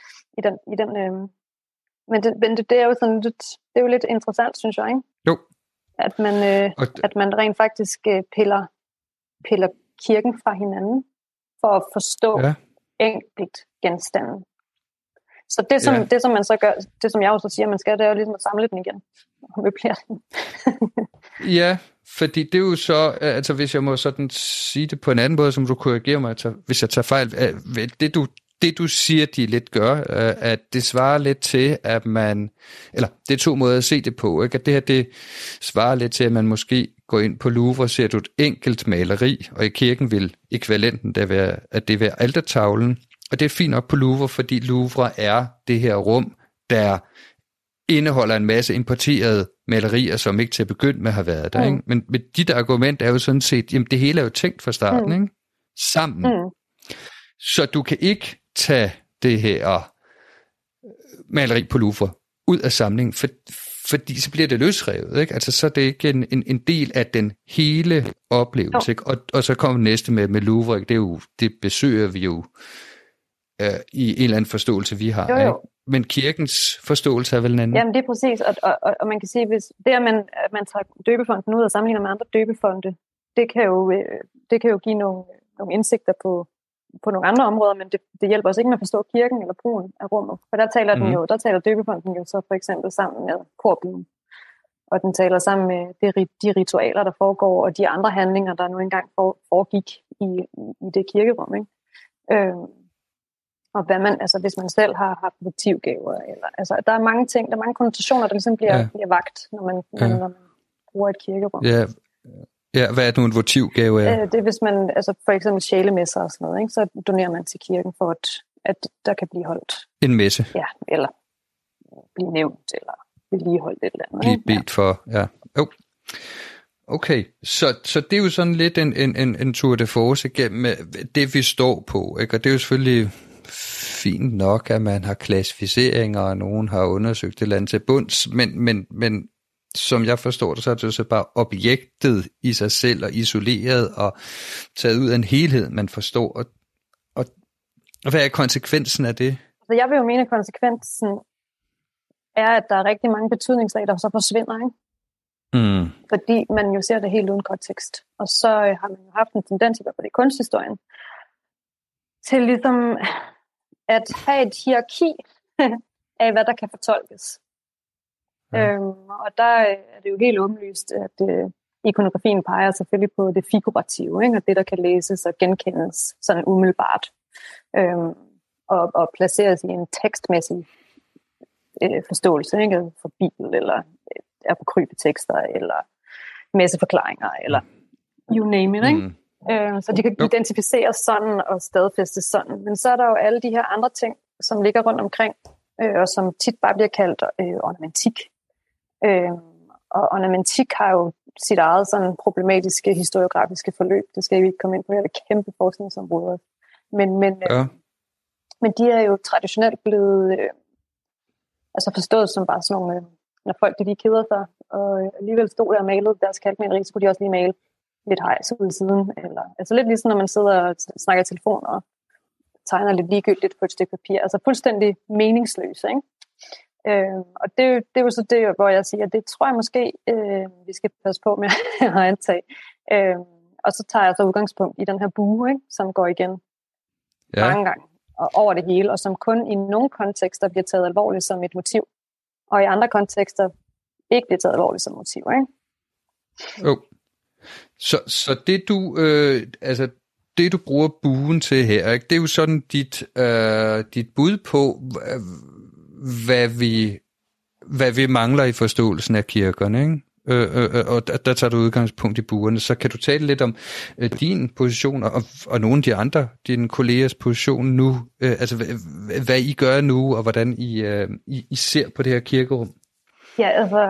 Speaker 3: Men det er jo sådan lidt, det er jo lidt interessant, synes jeg, ikke?
Speaker 2: Jo.
Speaker 3: At man rent faktisk piller kirken fra hinanden for at forstå enkelt genstanden. Så det, som man så gør, det som jeg også siger, man skal, det er jo ligesom at samle den igen. Og møblere den.
Speaker 2: Ja, fordi det er jo så, altså hvis jeg må sådan sige det på en anden måde, som du korrigerer mig, hvis jeg tager fejl, det du siger, de lidt gør, at det svarer lidt til, at man, eller det er 2 måder at se det på, ikke? At det her, det svarer lidt til, at man måske går ind på Louvre og ser du et enkelt maleri, og i kirken vil ekvivalenten det være, at det være altertavlen, og det er fint nok på Louvre, fordi Louvre er det her rum, der indeholder en masse importerede malerier, som ikke til at begynde med har været der. Ikke? Men dit argument er jo sådan set, jamen det hele er jo tænkt fra starten, ikke? Sammen. Så du kan ikke tage det her maleri på Louvre ud af samlingen, fordi så bliver det løsrevet, ikke? Altså så er det ikke en del af den hele oplevelse, ikke? Og så kommer næste med Louvre, ikke? Det besøger vi jo i en eller anden forståelse, vi har,
Speaker 3: jo.
Speaker 2: Ikke? Men kirkens forståelse er vel en anden?
Speaker 3: Jamen det er præcis, og man kan sige, hvis det at man tager døbefonden ud og sammenligner med andre døbefonde, det kan jo give nogle indsigter på nogle andre områder, men det hjælper os ikke med at forstå kirken eller brugen af rummet. For der taler døbefonden jo så for eksempel sammen med korbuen, og den taler sammen med de ritualer, der foregår, og de andre handlinger, der nu engang foregik i det kirkerum, ikke? Og hvad man, altså hvis man selv har produktivgaver, eller altså der er mange ting, der er mange konnotationer, der ligesom bliver vagt, når man bruger et kirkerum.
Speaker 2: Ja, hvad er det nu en votivgave er?
Speaker 3: Det er hvis man, altså for eksempel sjælemesser og sådan noget, ikke? Så donerer man til kirken for, at der kan blive holdt.
Speaker 2: En messe?
Speaker 3: Ja, eller blive nævnt, eller vedligeholdt et eller andet.
Speaker 2: Blive bedt for, ja. Okay, så det er jo sådan lidt en tour de force igennem det, vi står på, ikke? Og det er jo selvfølgelig fint nok, at man har klassificeringer, og nogen har undersøgt et eller andet til bunds, men som jeg forstår det, så er det jo så bare objektet i sig selv og isoleret og taget ud af en helhed, man forstår. Og hvad er konsekvensen af det?
Speaker 3: Så jeg vil jo mene, at konsekvensen er, at der er rigtig mange betydningslag, der så forsvinder, ikke? Fordi man jo ser det helt uden kontekst. Og så har man jo haft en tendens, i hvert fald i kunsthistorien, til ligesom at have et hierarki af, hvad der kan fortolkes. Og der er det jo helt åbenlyst, at ikonografien peger selvfølgelig på det figurative, ikke? Og det, der kan læses og genkendes sådan umiddelbart, og placeres i en tekstmæssig forståelse, ikke? For Bibel, eller apokryfe tekster, eller messeforklaringer, eller you name it, ikke? Så de kan identificeres sådan og stadfæstes sådan. Men så er der jo alle de her andre ting, som ligger rundt omkring, og som tit bare bliver kaldt ornamentik. Og ornamentik har jo sit eget sådan problematiske historiografiske forløb. Det skal vi ikke komme ind på. Det er kæmpe forskningsområder. Men de er jo traditionelt blevet altså forstået som bare sådan nogle, når folk de lige keder sig, og alligevel stod der og malede deres kalkmaleri, så kunne de også lige male lidt hejs ud i siden. Eller, altså lidt ligesom når man sidder og snakker i telefon og tegner lidt ligegyldigt på et stykke papir. Altså fuldstændig meningsløs, ikke? Og det er jo så det, hvor jeg siger, at det tror jeg måske, vi skal passe på med at antage. Og så tager jeg så udgangspunkt i den her bue, ikke? Som går igen mange gange og over det hele, og som kun i nogle kontekster bliver taget alvorligt som et motiv, og i andre kontekster ikke bliver taget alvorligt som motiv, ikke?
Speaker 2: Så det du det du bruger buen til her, ikke? Det er jo sådan dit bud på hvad vi mangler i forståelsen af kirkerne, ikke? Og der tager du udgangspunkt i buerne. Så kan du tale lidt om din position og nogle af de andre, dine kollegers position nu, altså hvad I gør nu, og hvordan I ser på det her kirkerum?
Speaker 3: Ja, altså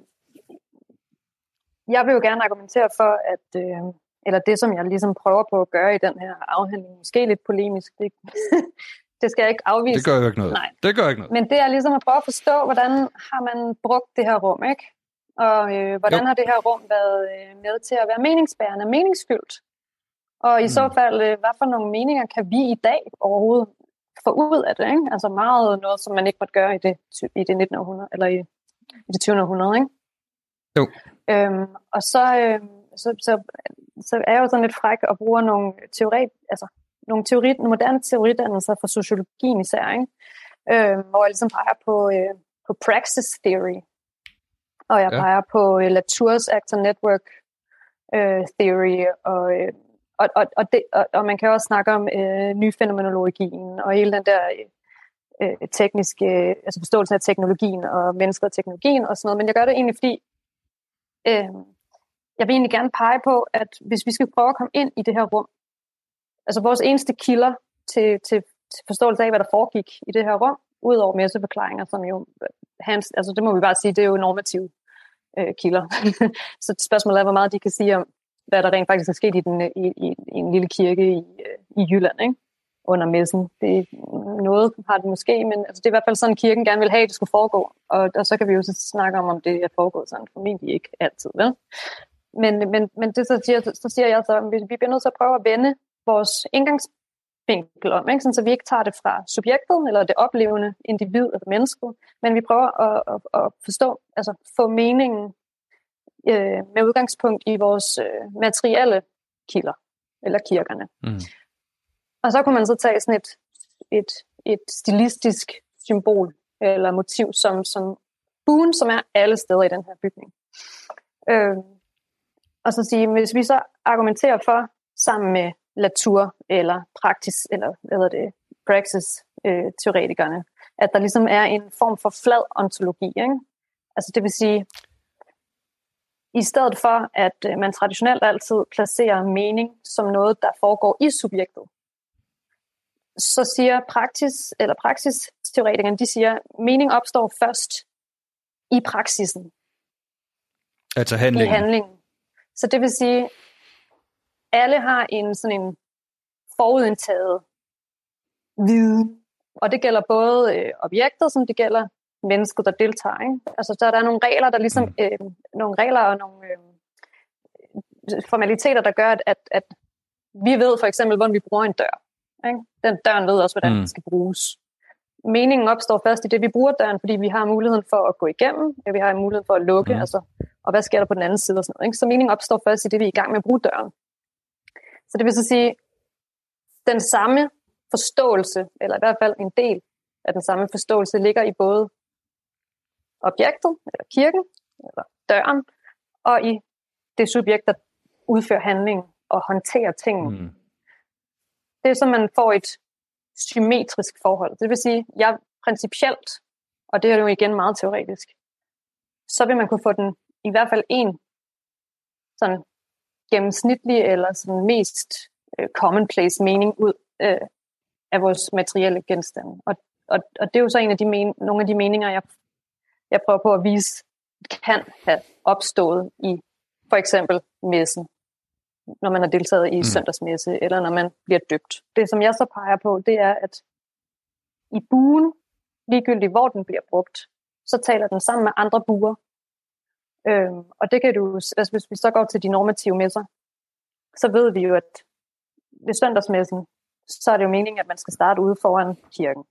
Speaker 3: jeg vil jo gerne argumentere for, at eller det, som jeg ligesom prøver på at gøre i den her afhandling, måske lidt polemisk, det skal jeg ikke afvise.
Speaker 2: Det gør jo ikke noget.
Speaker 3: Nej.
Speaker 2: Det gør ikke noget.
Speaker 3: Men det er ligesom at prøve at forstå, hvordan har man brugt det her rum, ikke? Og hvordan har det her rum været med til at være meningsbærende, meningsfyldt? Og i så fald, hvad for nogle meninger kan vi i dag overhovedet få ud af det, ikke? Altså meget noget, som man ikke måtte gøre i det 19. århundrede, eller i det 20. århundrede, ikke?
Speaker 2: Jo.
Speaker 3: Og så er jeg jo sådan lidt fræk og bruger nogle moderne teoridannelser fra sociologien især, ikke? hvor jeg ligesom peger på praxis theory, og jeg peger på Latour's actor network theory, og man kan også snakke om nyfænomenologien og hele den der tekniske, altså forståelsen af teknologien og mennesket og teknologien og sådan noget, men jeg gør det egentlig, fordi jeg vil egentlig gerne pege på, at hvis vi skal prøve at komme ind i det her rum, altså vores eneste kilder til forståelse af, hvad der foregik i det her rum, udover messeforklaringer, som jo, altså det må vi bare sige, det er jo normative kilder. Så spørgsmålet er, hvor meget de kan sige om, hvad der rent faktisk er sket i en lille kirke i Jylland, ikke? Under messen. Det noget har det måske, men altså, det er i hvert fald sådan, kirken gerne vil have, at det skulle foregå. Og så kan vi jo så snakke om det er foregået sådan. Formentlig ikke altid, vel? Men det så siger jeg så, at vi bliver nødt til at prøve at vende vores indgangsvinkel om, ikke? Sådan, så vi ikke tager det fra subjektet, eller det oplevende individ, eller mennesket, men vi prøver at forstå, altså få meningen med udgangspunkt i vores materielle kilder, eller kirkerne. Mm. Og så kunne man så tage sådan et stilistisk symbol, eller motiv, som buen, som er alle steder i den her bygning. Og så sige, hvis vi så argumenterer for, sammen med Latour, eller praktis, eller hvad hedder det, praxis-teoretikerne, at der ligesom er en form for flad ontologi, ikke? Altså det vil sige, i stedet for, at man traditionelt altid placerer mening som noget, der foregår i subjektet, så siger praksisteoretikerne, de siger, at mening opstår først i praksisen.
Speaker 2: Altså handlingen.
Speaker 3: I handlingen. Så det vil sige, alle har sådan en forudindtaget viden. Og det gælder både objekter, som det gælder mennesket, der deltager. Ikke? Altså der er nogle regler, der ligesom nogle regler og nogle formaliteter, der gør, at vi ved for eksempel, hvordan vi bruger en dør. Ikke? Den døren ved også, hvordan den skal bruges. Meningen opstår først i det, vi bruger døren, fordi vi har muligheden for at gå igennem, vi har muligheden for at lukke, altså, og hvad sker der på den anden side og sådan noget. Ikke? Så meningen opstår først i det, vi er i gang med at bruge døren. Så det vil så sige, den samme forståelse, eller i hvert fald en del af den samme forståelse, ligger i både objektet, eller kirken, eller døren, og i det subjekt, der udfører handlingen og håndterer tingene. Det er så, man får et symmetrisk forhold. Det vil sige, jeg principielt, og det er jo igen meget teoretisk, så vil man kunne få den i hvert fald en sådan gennemsnitlig eller sådan mest commonplace mening ud af vores materielle genstande. Og det er jo så en af nogle af de meninger, jeg prøver på at vise, kan have opstået i for eksempel messen, når man har deltaget i søndagsmesse, eller når man bliver døbt. Det, som jeg så peger på, det er, at i buen, ligegyldigt hvor den bliver brugt, så taler den sammen med andre buer. Og det kan du, altså hvis vi så går til de normative messer, så ved vi jo, at ved søndagsmessen, så er det jo meningen, at man skal starte ude foran kirken.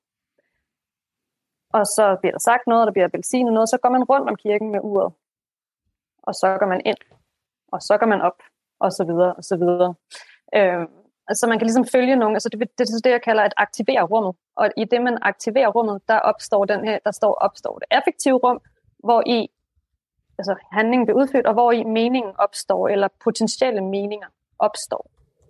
Speaker 3: Og så bliver der sagt noget, der bliver velsignet noget, så går man rundt om kirken med uret. Og så går man ind, og så går man op, og så videre, og så videre. Altså man kan ligesom følge nogle, altså det er det, jeg kalder at aktivere rummet. Og i det, man aktiverer rummet, der opstår det affektive rum, hvor i altså handlingen bliver udført, og hvor i meningen opstår, eller potentielle meninger opstår.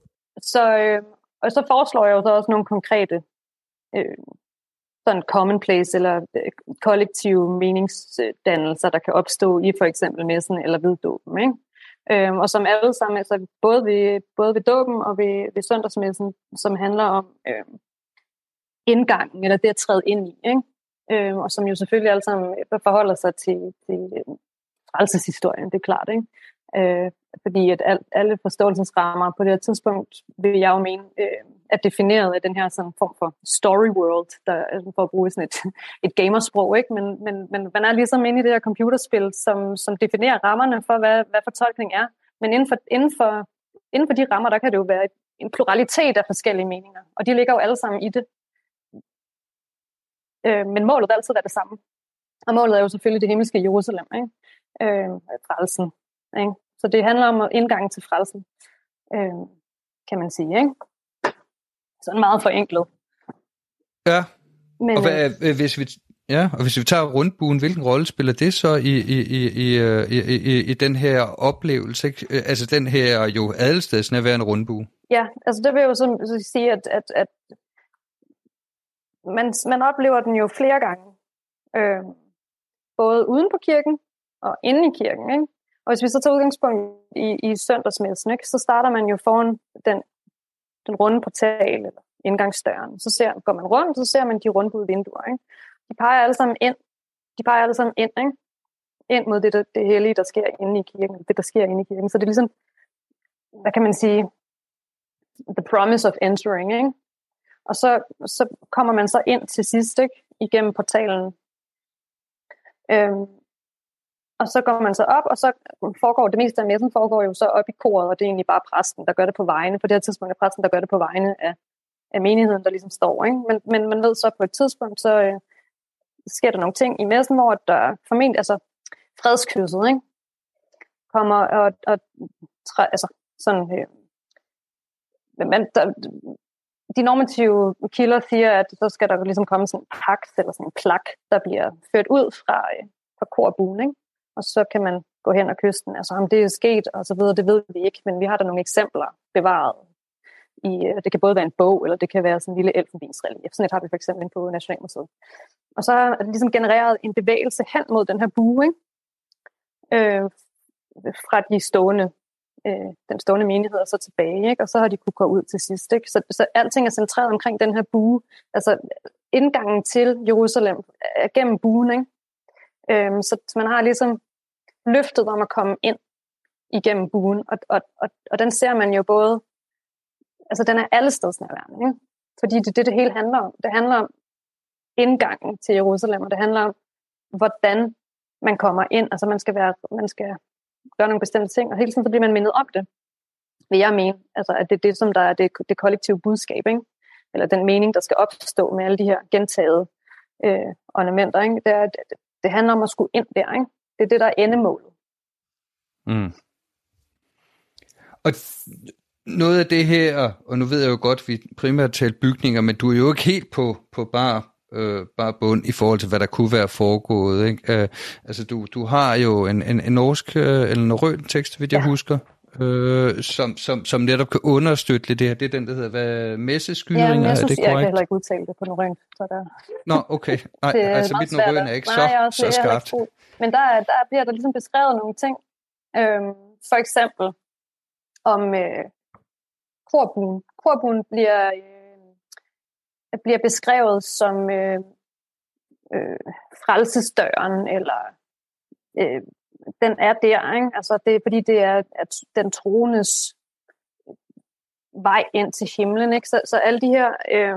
Speaker 3: Og så foreslår jeg jo så også nogle konkrete sådan commonplace eller kollektive meningsdannelser, der kan opstå i for eksempel messen eller ved dåben, ikke? Og som alle sammen, altså både ved dåben og ved søndagsmessen, som handler om indgangen, eller det at træde ind i, ikke? Og som jo selvfølgelig alle sammen forholder sig til frelseshistorien, det er klart, ikke? Fordi at alle forståelsesrammer på det her tidspunkt, vil jeg jo mene, er defineret af den her sådan form for story world, der for at bruge sådan et gamersprog, ikke? Men man er ligesom inde i det her computerspil, som definerer rammerne for, hvad fortolkning er. Men inden for de rammer, der kan det jo være en pluralitet af forskellige meninger, og de ligger jo alle sammen i det. Men målet vil altid være det samme. Og målet er jo selvfølgelig det himmelske Jerusalem, ikke? Frelsen, ikke? Så det handler om indgangen til frelsen, kan man sige, ikke? Sådan meget forenklet.
Speaker 2: Ja,
Speaker 3: Men,
Speaker 2: hvis vi tager rundbuen, hvilken rolle spiller det så i den her oplevelse? Ikke? Altså den her jo adelsstedsnærværende rundbue.
Speaker 3: Ja, altså det vil jo så sige, at man oplever den jo flere gange. Både uden på kirken og inde i kirken. Ikke? Og hvis vi så tager udgangspunkt i søndagsmessen, ikke, så starter man jo foran den runde portal eller indgangsdøren. Så går man rundt, så ser man de rundbuede vinduer. Ikke? De peger alle sammen ind. Ikke? Ind mod det hellige, der sker inde i kirken. Det, der sker inde i kirken. Så det er ligesom, hvad kan man sige, the promise of entering. Ikke? Og så kommer man så ind til sidst, ikke? Igennem portalen. Og så går man så op, og så foregår det meste af messen foregår jo så op i koret, og det er egentlig bare præsten, der gør det på vegne. På det her tidspunkt er præsten, der gør det på vegne af menigheden, der ligesom står. Ikke? Men man ved så på et tidspunkt, så sker der nogle ting i messen, hvor der formentlig, altså fredskysset, ikke? Kommer og altså sådan, de normative kilder siger, at så skal der ligesom komme sådan en pagt, eller sådan en plak, der bliver ført ud fra korbuen, ikke? Og så kan man gå hen og kysse den. Altså om det er sket, og så videre, det ved vi ikke, men vi har der nogle eksempler bevaret. Det kan både være en bog, eller det kan være sådan en lille elfenbensrelief. Sådan et har vi for eksempel på Nationalmuseet. Og så er det ligesom genereret en bevægelse hen mod den her bue, ikke? Fra den stående menighed og så tilbage, ikke? Og så har de kunne gå ud til sidst. Ikke? Så alting er centreret omkring den her bue. Altså indgangen til Jerusalem er gennem buen, ikke? Så man har ligesom løftet om at komme ind igennem buen, og den ser man jo både, altså den er allestedsnærværende, ikke? Fordi det hele handler om. Det handler om indgangen til Jerusalem, og det handler om, hvordan man kommer ind. Altså man skal gøre nogle bestemte ting, og hele tiden så bliver man mindet om det, vil jeg mene. Altså at det er det, som der er det kollektive budskab, ikke? Eller den mening, der skal opstå med alle de her gentagede ornamenter, ikke? Det handler om at skulle ind der, ikke? Det er det, der er endemålet.
Speaker 2: Mm. Og noget af det her, og nu ved jeg jo godt, at vi primært taler bygninger, men du er jo ikke helt på bare bund i forhold til, hvad der kunne være foregået, ikke? Altså du har jo en norsk eller norrøn tekst, hvis jeg husker, som netop kan understøtte lidt det her. Det er den, der hedder messeskyringer,
Speaker 3: ja, jeg synes,
Speaker 2: er det korrekt?
Speaker 3: Jeg kan heller ikke udtale det på norrøn.
Speaker 2: Nå, okay. Nej, altså mit norrøn er ikke så skarpt.
Speaker 3: Men der bliver der ligesom beskrevet nogle ting. For eksempel om korbuen. Korbuen bliver beskrevet som frelsesdøren, eller den er der, ikke? Altså det er fordi det er den troendes vej ind til himlen, ikke? Så alle de her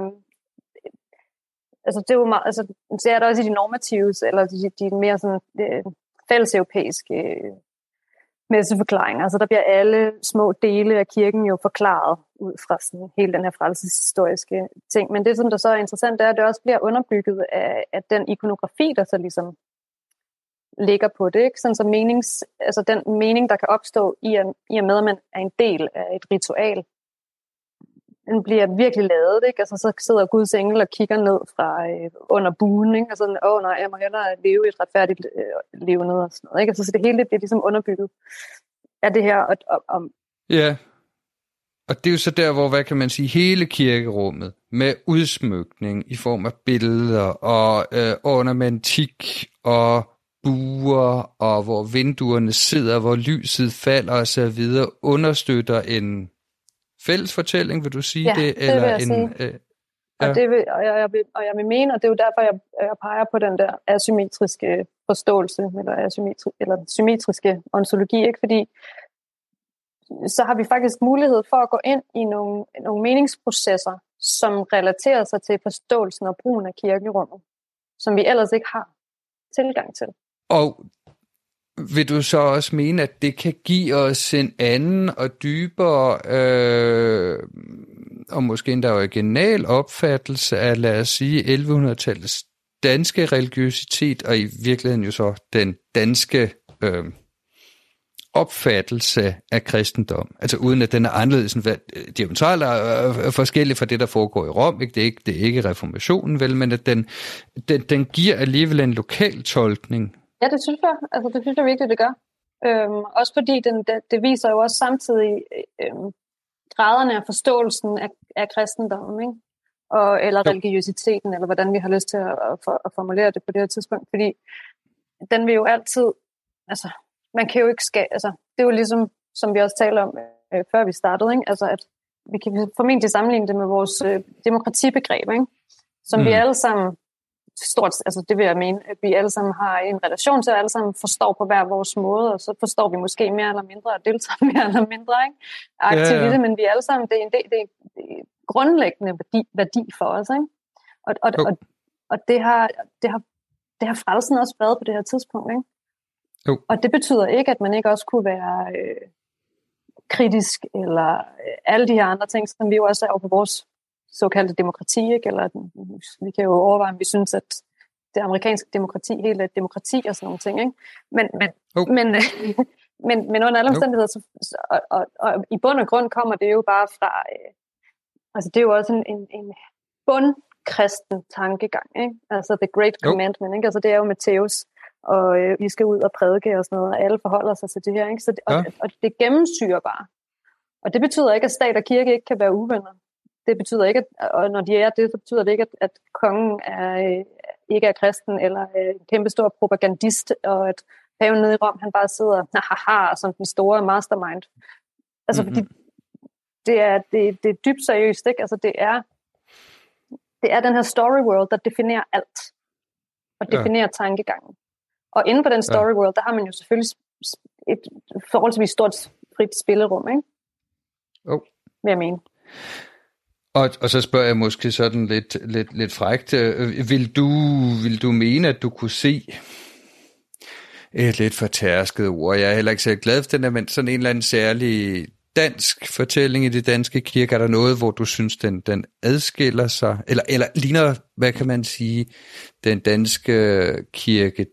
Speaker 3: altså det er jo meget, altså så er der også i de normatives eller de mere sådan fælleseuropæiske messeforklaringer. Altså der bliver alle små dele af kirken jo forklaret ud fra sådan hele den her frelseshistoriske ting. Men det, som der så er interessant, er, at det også bliver underbygget af den ikonografi, der så ligesom ligger på det, ikke? Sådan så altså den mening, der kan opstå i og med, at man er en del af et ritual, den bliver virkelig lavet, ikke? Altså så sidder Guds engel og kigger ned fra under buen, ikke? Og sådan, nej, jeg må hellere leve et retfærdigt liv ned og sådan noget, ikke? Altså så det hele det bliver ligesom underbygget af det her.
Speaker 2: Ja, og det er jo så der, hvor, hvad kan man sige, hele kirkerummet med udsmykning i form af billeder og ornamentik og buer, og hvor vinduerne sidder, hvor lyset falder og så videre, understøtter en fælles fortælling, vil du sige det?
Speaker 3: Eller det vil jeg sige. Og jeg vil mene, og det er jo derfor, jeg peger på den der asymmetriske forståelse, eller symmetriske ontologi, ikke? Fordi så har vi faktisk mulighed for at gå ind i nogle meningsprocesser, som relaterer sig til forståelsen og brugen af kirkerummet, som vi ellers ikke har tilgang til.
Speaker 2: Og vil du så også mene, at det kan give os en anden og dybere og måske endda original opfattelse af, lad os sige, 1100-tallets danske religiøsitet, og i virkeligheden jo så den danske opfattelse af kristendom, altså uden at den er anderledes end diametralt er forskellig fra det, der foregår i Rom. Ikke? Det er ikke reformationen, vel, men at den giver alligevel en lokal tolkning.
Speaker 3: Ja, det synes jeg. Altså, det synes jeg virkelig, det gør. Også fordi det viser jo også samtidig graderne af forståelsen af kristendommen, ikke? Eller religiøsiteten, eller hvordan vi har lyst til at formulere det på det her tidspunkt. Fordi den vil jo altid, altså, man kan jo ikke altså, det er jo ligesom, som vi også talte om, før vi startede, ikke? Altså, at vi kan formentlig sammenligne det med vores demokratibegreb, ikke? Som vi alle sammen, altså det vil jeg mene, at vi alle sammen har en relation til, og alle sammen forstår på hver vores måde, og så forstår vi måske mere eller mindre, og deltager mere eller mindre, ikke? Aktivt i det, men vi alle sammen, det er grundlæggende værdi for os, ikke? Og det har frelsen også været på det her tidspunkt, ikke? Og det betyder ikke, at man ikke også kunne være kritisk, eller alle de her andre ting, som vi jo også er over på vores såkaldte demokrati, ikke? Eller vi kan jo overveje, om vi synes, at det amerikanske demokrati helt er et demokrati og sådan nogle ting, ikke? Men under alle omstændigheder, og i bund og grund kommer det jo bare fra, altså det er jo også en bundkristen tankegang, ikke? Altså the great commandment, ikke? Altså det er jo Matthæus, og vi skal ud og prædike og sådan noget, og alle forholder sig til det her, ikke? Så og det gennemsyrer bare. Og det betyder ikke, at stat og kirke ikke kan være uvenner. Det betyder ikke, og når de er det, så betyder det ikke, at kongen ikke er kristen, eller en kæmpe stor propagandist, og at paven nede i Rom, han bare sidder som den store mastermind. Altså, fordi det er dybt seriøst, ikke? Altså, det er den her story world, der definerer alt, og definerer tankegangen. Og inden for den story world, der har man jo selvfølgelig et forholdsvis stort frit spillerum, ikke? Vil jeg mene.
Speaker 2: Og så spørger jeg måske sådan lidt frækt, vil du mene, at du kunne se et lidt fortærsket ord? Jeg er heller ikke så glad for den der, men sådan en eller anden særlig dansk fortælling i det danske kirke, er der noget, hvor du synes, den adskiller sig, eller ligner, hvad kan man sige, den danske kirke,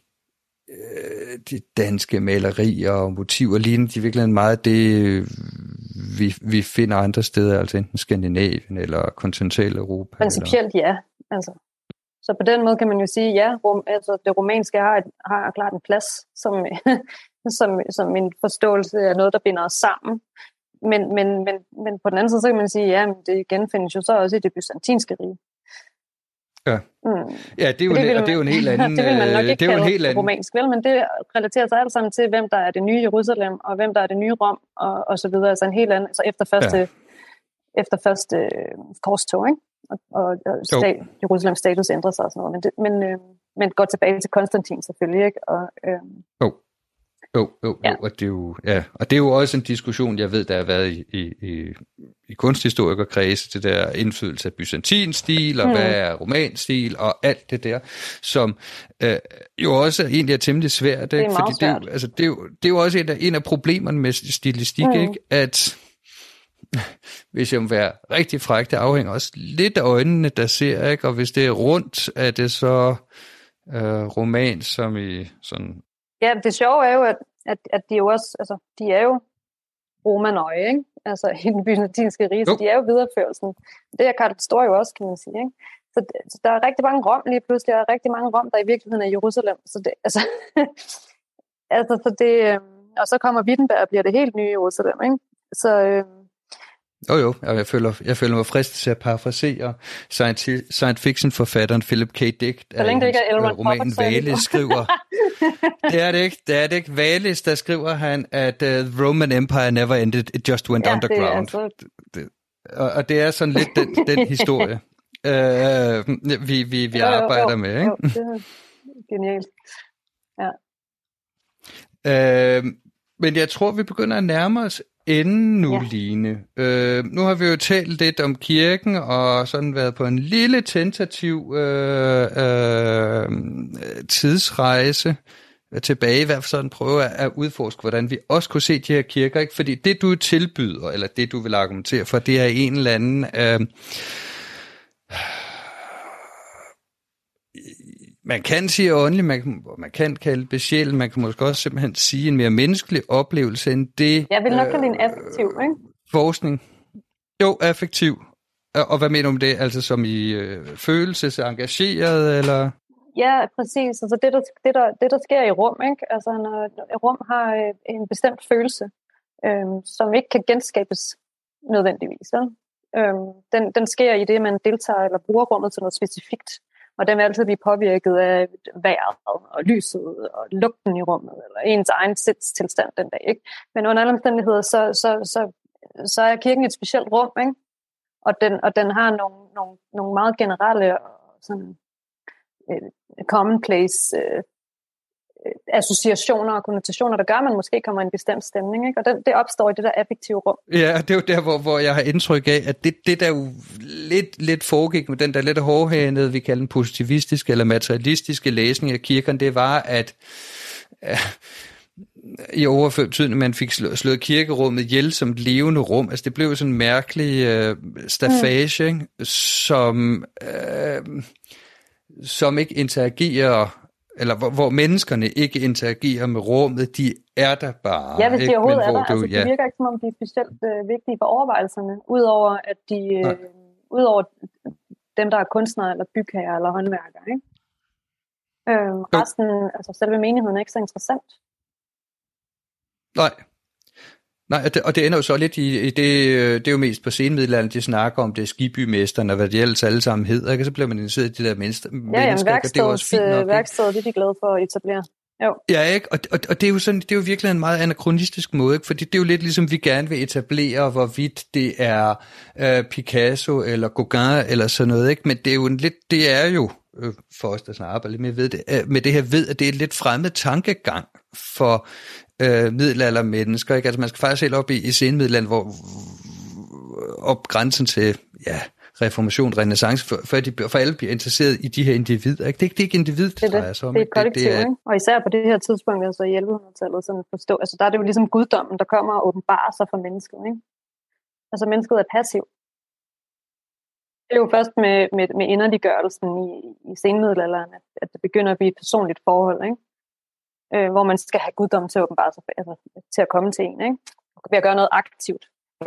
Speaker 2: de danske malerier og motiver, ligner de virkelig meget det, vi finder andre steder, altså enten Skandinavien eller Kontinentaleuropa?
Speaker 3: Principielt ja. Altså. Så på den måde kan man jo sige, ja, altså det romanske har klart en plads, som en forståelse af noget, der binder os sammen. Men på den anden side, så kan man sige, ja, men det genfindes jo så også i det byzantinske rige.
Speaker 2: Ja. Ja, det er jo en helt anden.
Speaker 3: Det vil man nok ikke kalde romansk, vel, men det relaterer sig alt sammen til, hvem der er det nye Jerusalem, og hvem der er det nye Rom, og så videre. Altså en helt anden, altså efter første korstog, ikke? Og Jerusalems status ændrer sig og sådan noget, men går tilbage til Konstantin selvfølgelig, ikke? Og
Speaker 2: og det er jo også en diskussion, jeg ved, der har været i kunsthistorikerkredse, det der indflydelse af byzantinstil, og hvad er romanstil, og alt det der, som jo også egentlig er temmelig svært, ikke? Fordi det er jo også en af problemerne med stilistik, ikke? At hvis jeg må være rigtig fræk, det afhænger også lidt af øjnene, der ser, ikke? Og hvis det er rundt, er det så roman, som i sådan...
Speaker 3: Ja, det sjove er jo, at de jo også, altså, de er jo romanøje, ikke? Altså i den byzantinske rige, så de er jo videreførelsen. Det er Karl den Store jo også, kan man sige, ikke? Så der er rigtig mange Rom lige pludselig, og rigtig mange Rom, der i virkeligheden er Jerusalem. Så det, og så kommer Wittenberg og bliver det helt nye Jerusalem, ikke? Så...
Speaker 2: jeg føler mig fristet til at parafrasere science fiction forfatteren Philip K. Dick,
Speaker 3: så længe det ikke er
Speaker 2: romanen Valis skriver. Det er det ikke. Valis, der skriver han, at the Roman Empire never ended, it just went underground. Og det er sådan lidt den historie, vi arbejder med, ikke?
Speaker 3: Jo, det er genialt. Ja.
Speaker 2: Men jeg tror, vi begynder at nærme os enden nu, Line. Nu har vi jo talt lidt om kirken, og sådan været på en lille tentativ tidsrejse tilbage, i hvert fald sådan prøve at udforske, hvordan vi også kunne se de her kirker, ikke? Fordi det, du tilbyder, eller det, du vil argumentere for, det er en eller anden man kan sige åndelig, man kan kalde det besjælen, man kan måske også simpelthen sige en mere menneskelig oplevelse end det...
Speaker 3: Jeg vil nok kalde det en affektiv, ikke?
Speaker 2: Forskning. Jo, affektiv. Og hvad mener du med det? Altså som i følelsesengageret, eller...
Speaker 3: Ja, præcis. Altså det, der sker i rum, ikke? Altså når et rum har en bestemt følelse, som ikke kan genskabes nødvendigvis. Den sker i det, man deltager eller bruger rummet til noget specifikt. Og den vil altid blive påvirket af vejret og lyset og lugten i rummet, eller ens egen sindstilstand den dag. Ikke? Men under alle omstændigheder, så er kirken et specielt rum, ikke? Og den har nogle meget generelle sådan, commonplace associationer og konnotationer, der gør, at man måske kommer i en bestemt stemning. Ikke? Og det opstår i det der affektive rum.
Speaker 2: Ja, det er jo der, hvor jeg har indtryk af, at det der jo lidt foregik med den der lidt hårdhænede, vi kalder den positivistiske eller materialistiske læsning af kirken, det var, at i overført betydning, man fik slået kirkerummet ihjel som et levende rum. Altså det blev sådan en mærkelig staffage, som ikke interagerer, eller hvor menneskerne ikke interagerer med rummet, de er der bare.
Speaker 3: Ja, hvis de overhovedet er der. Altså, det virker ikke, som om de er specielt vigtige for overvejelserne, udover at udover dem, der er kunstnere, eller bygherrer, eller håndværkere. Ikke? Resten, altså selve menigheden er ikke så interessant.
Speaker 2: Nej, og det ender jo så lidt i det, det er jo mest på senmiddelalderen, de snakker om det skibymesteren, og hvad det ellers alle sammen hedder, ikke? Så bliver man interesseret i de der mennesker.
Speaker 3: Ja, værkstedet, det er også fint nok, værkstedet, det er de glade for at etablere. Jo.
Speaker 2: Ja, ikke? Og det er jo sådan, det er jo virkelig en meget anakronistisk måde, ikke? Fordi det er jo lidt ligesom, vi gerne vil etablere, hvorvidt det er Picasso eller Gauguin eller sådan noget, ikke? Men det er jo det er jo for os, der snart arbejder lidt med det her ved, at det er et lidt fremmed tankegang for middelaldermennesker, ikke? Altså man skal faktisk helt op i senmiddelalderen, hvor op grænsen til reformation, renæssance, for alle bliver interesseret i de her individer, ikke? Det er ikke individ, det drejer sig om.
Speaker 3: Det er et kollektiv, ikke? Og især på det her tidspunkt, altså i 1100-tallet, sådan forstå, altså der er det jo ligesom guddommen, der kommer og åbenbarer sig for mennesket, ikke? Altså mennesket er passiv. Det er jo først med inderliggørelsen i senmiddelalderen, at det begynder at blive et personligt forhold, ikke? Hvor man skal have guddommen til at åbenbare sig, altså til at komme til en, ikke? Ved at gøre noget aktivt.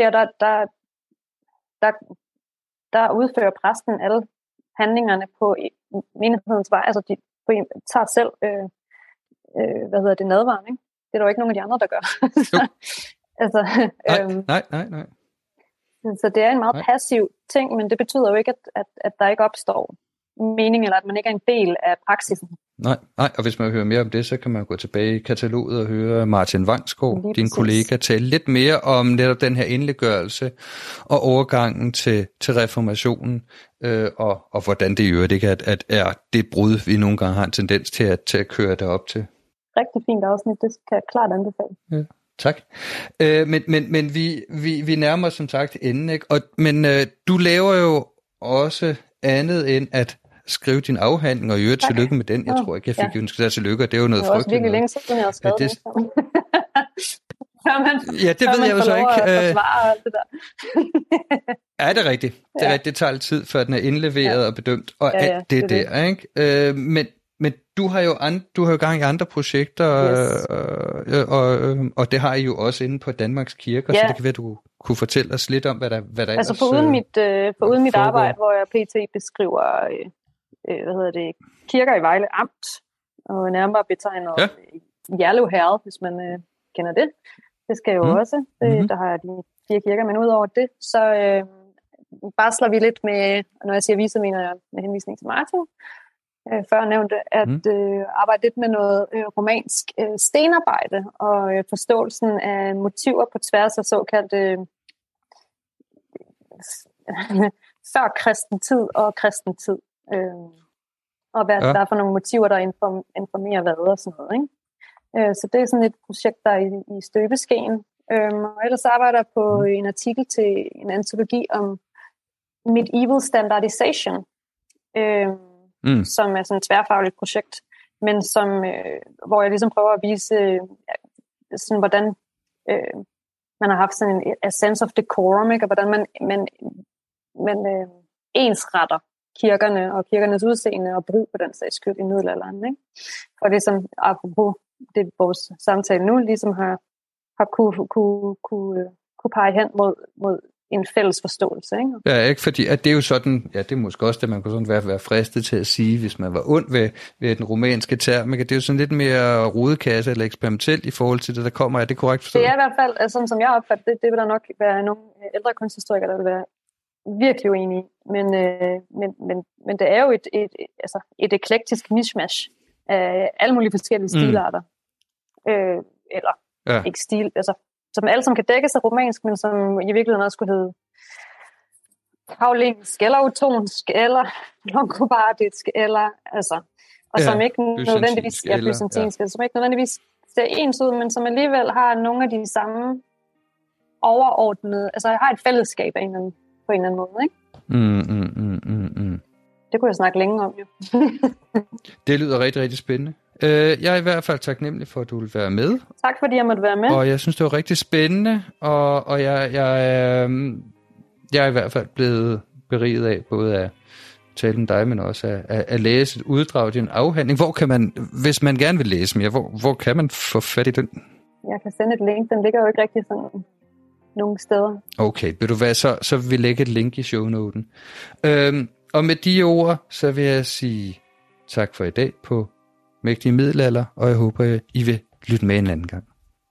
Speaker 3: Der udfører præsten alle handlingerne på menighedens vej, altså de tager selv nadvaren, ikke? Det er der jo ikke nogen af de andre, der gør. Altså,
Speaker 2: nej.
Speaker 3: Så det er en meget passiv ting, men det betyder jo ikke, at der ikke opstår mening, eller at man ikke er en del af praksisen.
Speaker 2: Nej, og hvis man vil høre mere om det, så kan man gå tilbage i kataloget og høre Martin Vangsgaard, din kollega, tale lidt mere om netop den her indlæggørelse og overgangen til reformationen, og hvordan det i øvrigt ikke er det brud, vi nogle gange har en tendens til at køre det op til.
Speaker 3: Rigtig fint afsnit, det kan jeg klart anbefale.
Speaker 2: Ja. Tak. Men vi nærmer os som sagt enden, ikke? Men du laver jo også andet end at skrive din afhandling, og i øvrigt tillykke med den. Jeg tror ikke, jeg fik ønsket dig tillykke, og det er jo noget frygteligt.
Speaker 3: Det er også virkelig længe siden, jeg har skrevet det.
Speaker 2: Det ved jeg jo så ikke.
Speaker 3: Alt det der.
Speaker 2: Ja, det er rigtigt. Det er rigtigt. Det tager lidt tid, før den er indleveret og bedømt, og alt det der, ikke? Men du har jo gang i andre projekter, og det har I jo også inde på Danmarks Kirker, så det kan være, du kunne fortælle os lidt om, hvad der
Speaker 3: altså foruden mit arbejde, hvor jeg pt. Beskriver kirker i Vejle Amt, og nærmere betegner Jerlev Herred, hvis man kender det. Det skal jo også. Der har jeg de 4 kirker, men udover det, så barsler vi lidt med, når jeg siger viser, mener jeg med henvisning til Martin, før nævnte, at arbejde lidt med noget romansk stenarbejde og forståelsen af motiver på tværs af såkaldte før kristen tid og kristen tid. Og hvad der er for nogle motiver, der informerer hvad og sådan noget. Ikke? Så det er sådan et projekt, der er i støbeskeen. Og ellers arbejder jeg på en artikel til en antologi om medieval standardization. Som er sådan et tværfagligt projekt, men som, hvor jeg ligesom prøver at vise, sådan, hvordan man har haft sådan en a sense of decorum, ikke? Og hvordan man ensretter kirkerne og kirkernes udseende og brug på den sags skyld i middelalderen. Ikke? For det som, apropos det vores samtale nu, ligesom har kunne pege hen mod en fælles forståelse. Ikke?
Speaker 2: Ja, ikke fordi, at det er jo sådan, ja, det er måske også det, man kunne sådan være fristet til at sige, hvis man var ond ved den romanske term, det er jo sådan lidt mere rodekasse eller eksperimentelt i forhold til det, der kommer. Er det korrekt forstået?
Speaker 3: Det er i hvert fald, altså, som jeg opfatter det vil der nok være nogle ældre kunsthistorikere, der vil være virkelig uenige. Men det er jo et eklektisk mishmash af alle mulige forskellige stilarter. Ikke stil, altså som alle som kan dækkes af romansk, men som i virkeligheden også skulle hedde karolinsk, eller otonsk, eller longobardisk, eller altså, og som ikke nødvendigvis byzantinsk, som ikke nødvendigvis ser ens ud, men som alligevel har nogle af de samme overordnede, altså har et fællesskab på en eller anden måde, ikke? Det kunne jeg snakke længe om, jo.
Speaker 2: Det lyder rigtig, rigtig spændende. Jeg er i hvert fald taknemmelig for, at du vil være med.
Speaker 3: Tak fordi jeg måtte være med.
Speaker 2: Og jeg synes, det var rigtig spændende, og jeg er i hvert fald blevet beriget af, både at tale med dig, men også at læse et uddrag af din afhandling. Hvor kan man, hvis man gerne vil læse mere, hvor kan man få fat i den?
Speaker 3: Jeg kan sende et link. Den ligger jo ikke rigtig sådan nogle steder.
Speaker 2: Okay, vil du være så vil vi lægge et link i shownoten. Og med de ord, så vil jeg sige tak for i dag på Mægtige Middelalder, og jeg håber, I vil lytte med en anden gang.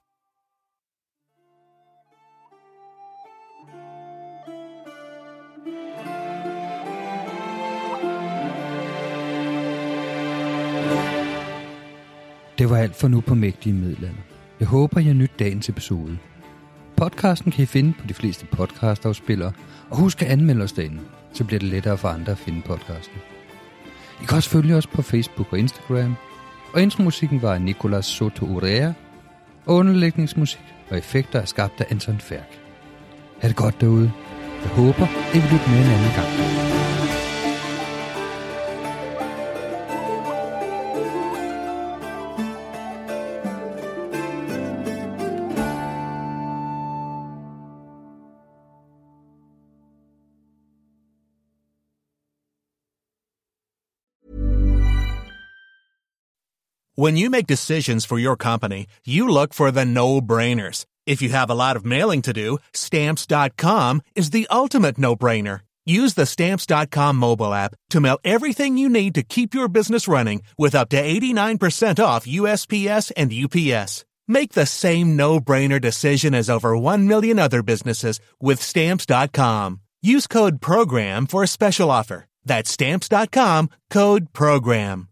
Speaker 2: Det var alt for nu på Mægtige Middelalder. Jeg håber, I har nydt dagens episode. Podcasten kan I finde på de fleste podcastafspillere, og husk at anmelde os derinde, så bliver det lettere for andre at finde podcasten. I kan også følge os på Facebook og Instagram, og intromusikken var af Nicolas Soto Urea, og underlægningsmusik og effekter er skabt af Anton Færk. Ha' det godt derude. Jeg håber, I vil lytte med en anden gang.
Speaker 4: When you make decisions for your company, you look for the no-brainers. If you have a lot of mailing to do, Stamps.com is the ultimate no-brainer. Use the Stamps.com mobile app to mail everything you need to keep your business running with up to 89% off USPS and UPS. Make the same no-brainer decision as over 1 million other businesses with Stamps.com. Use code PROGRAM for a special offer. That's Stamps.com, code PROGRAM.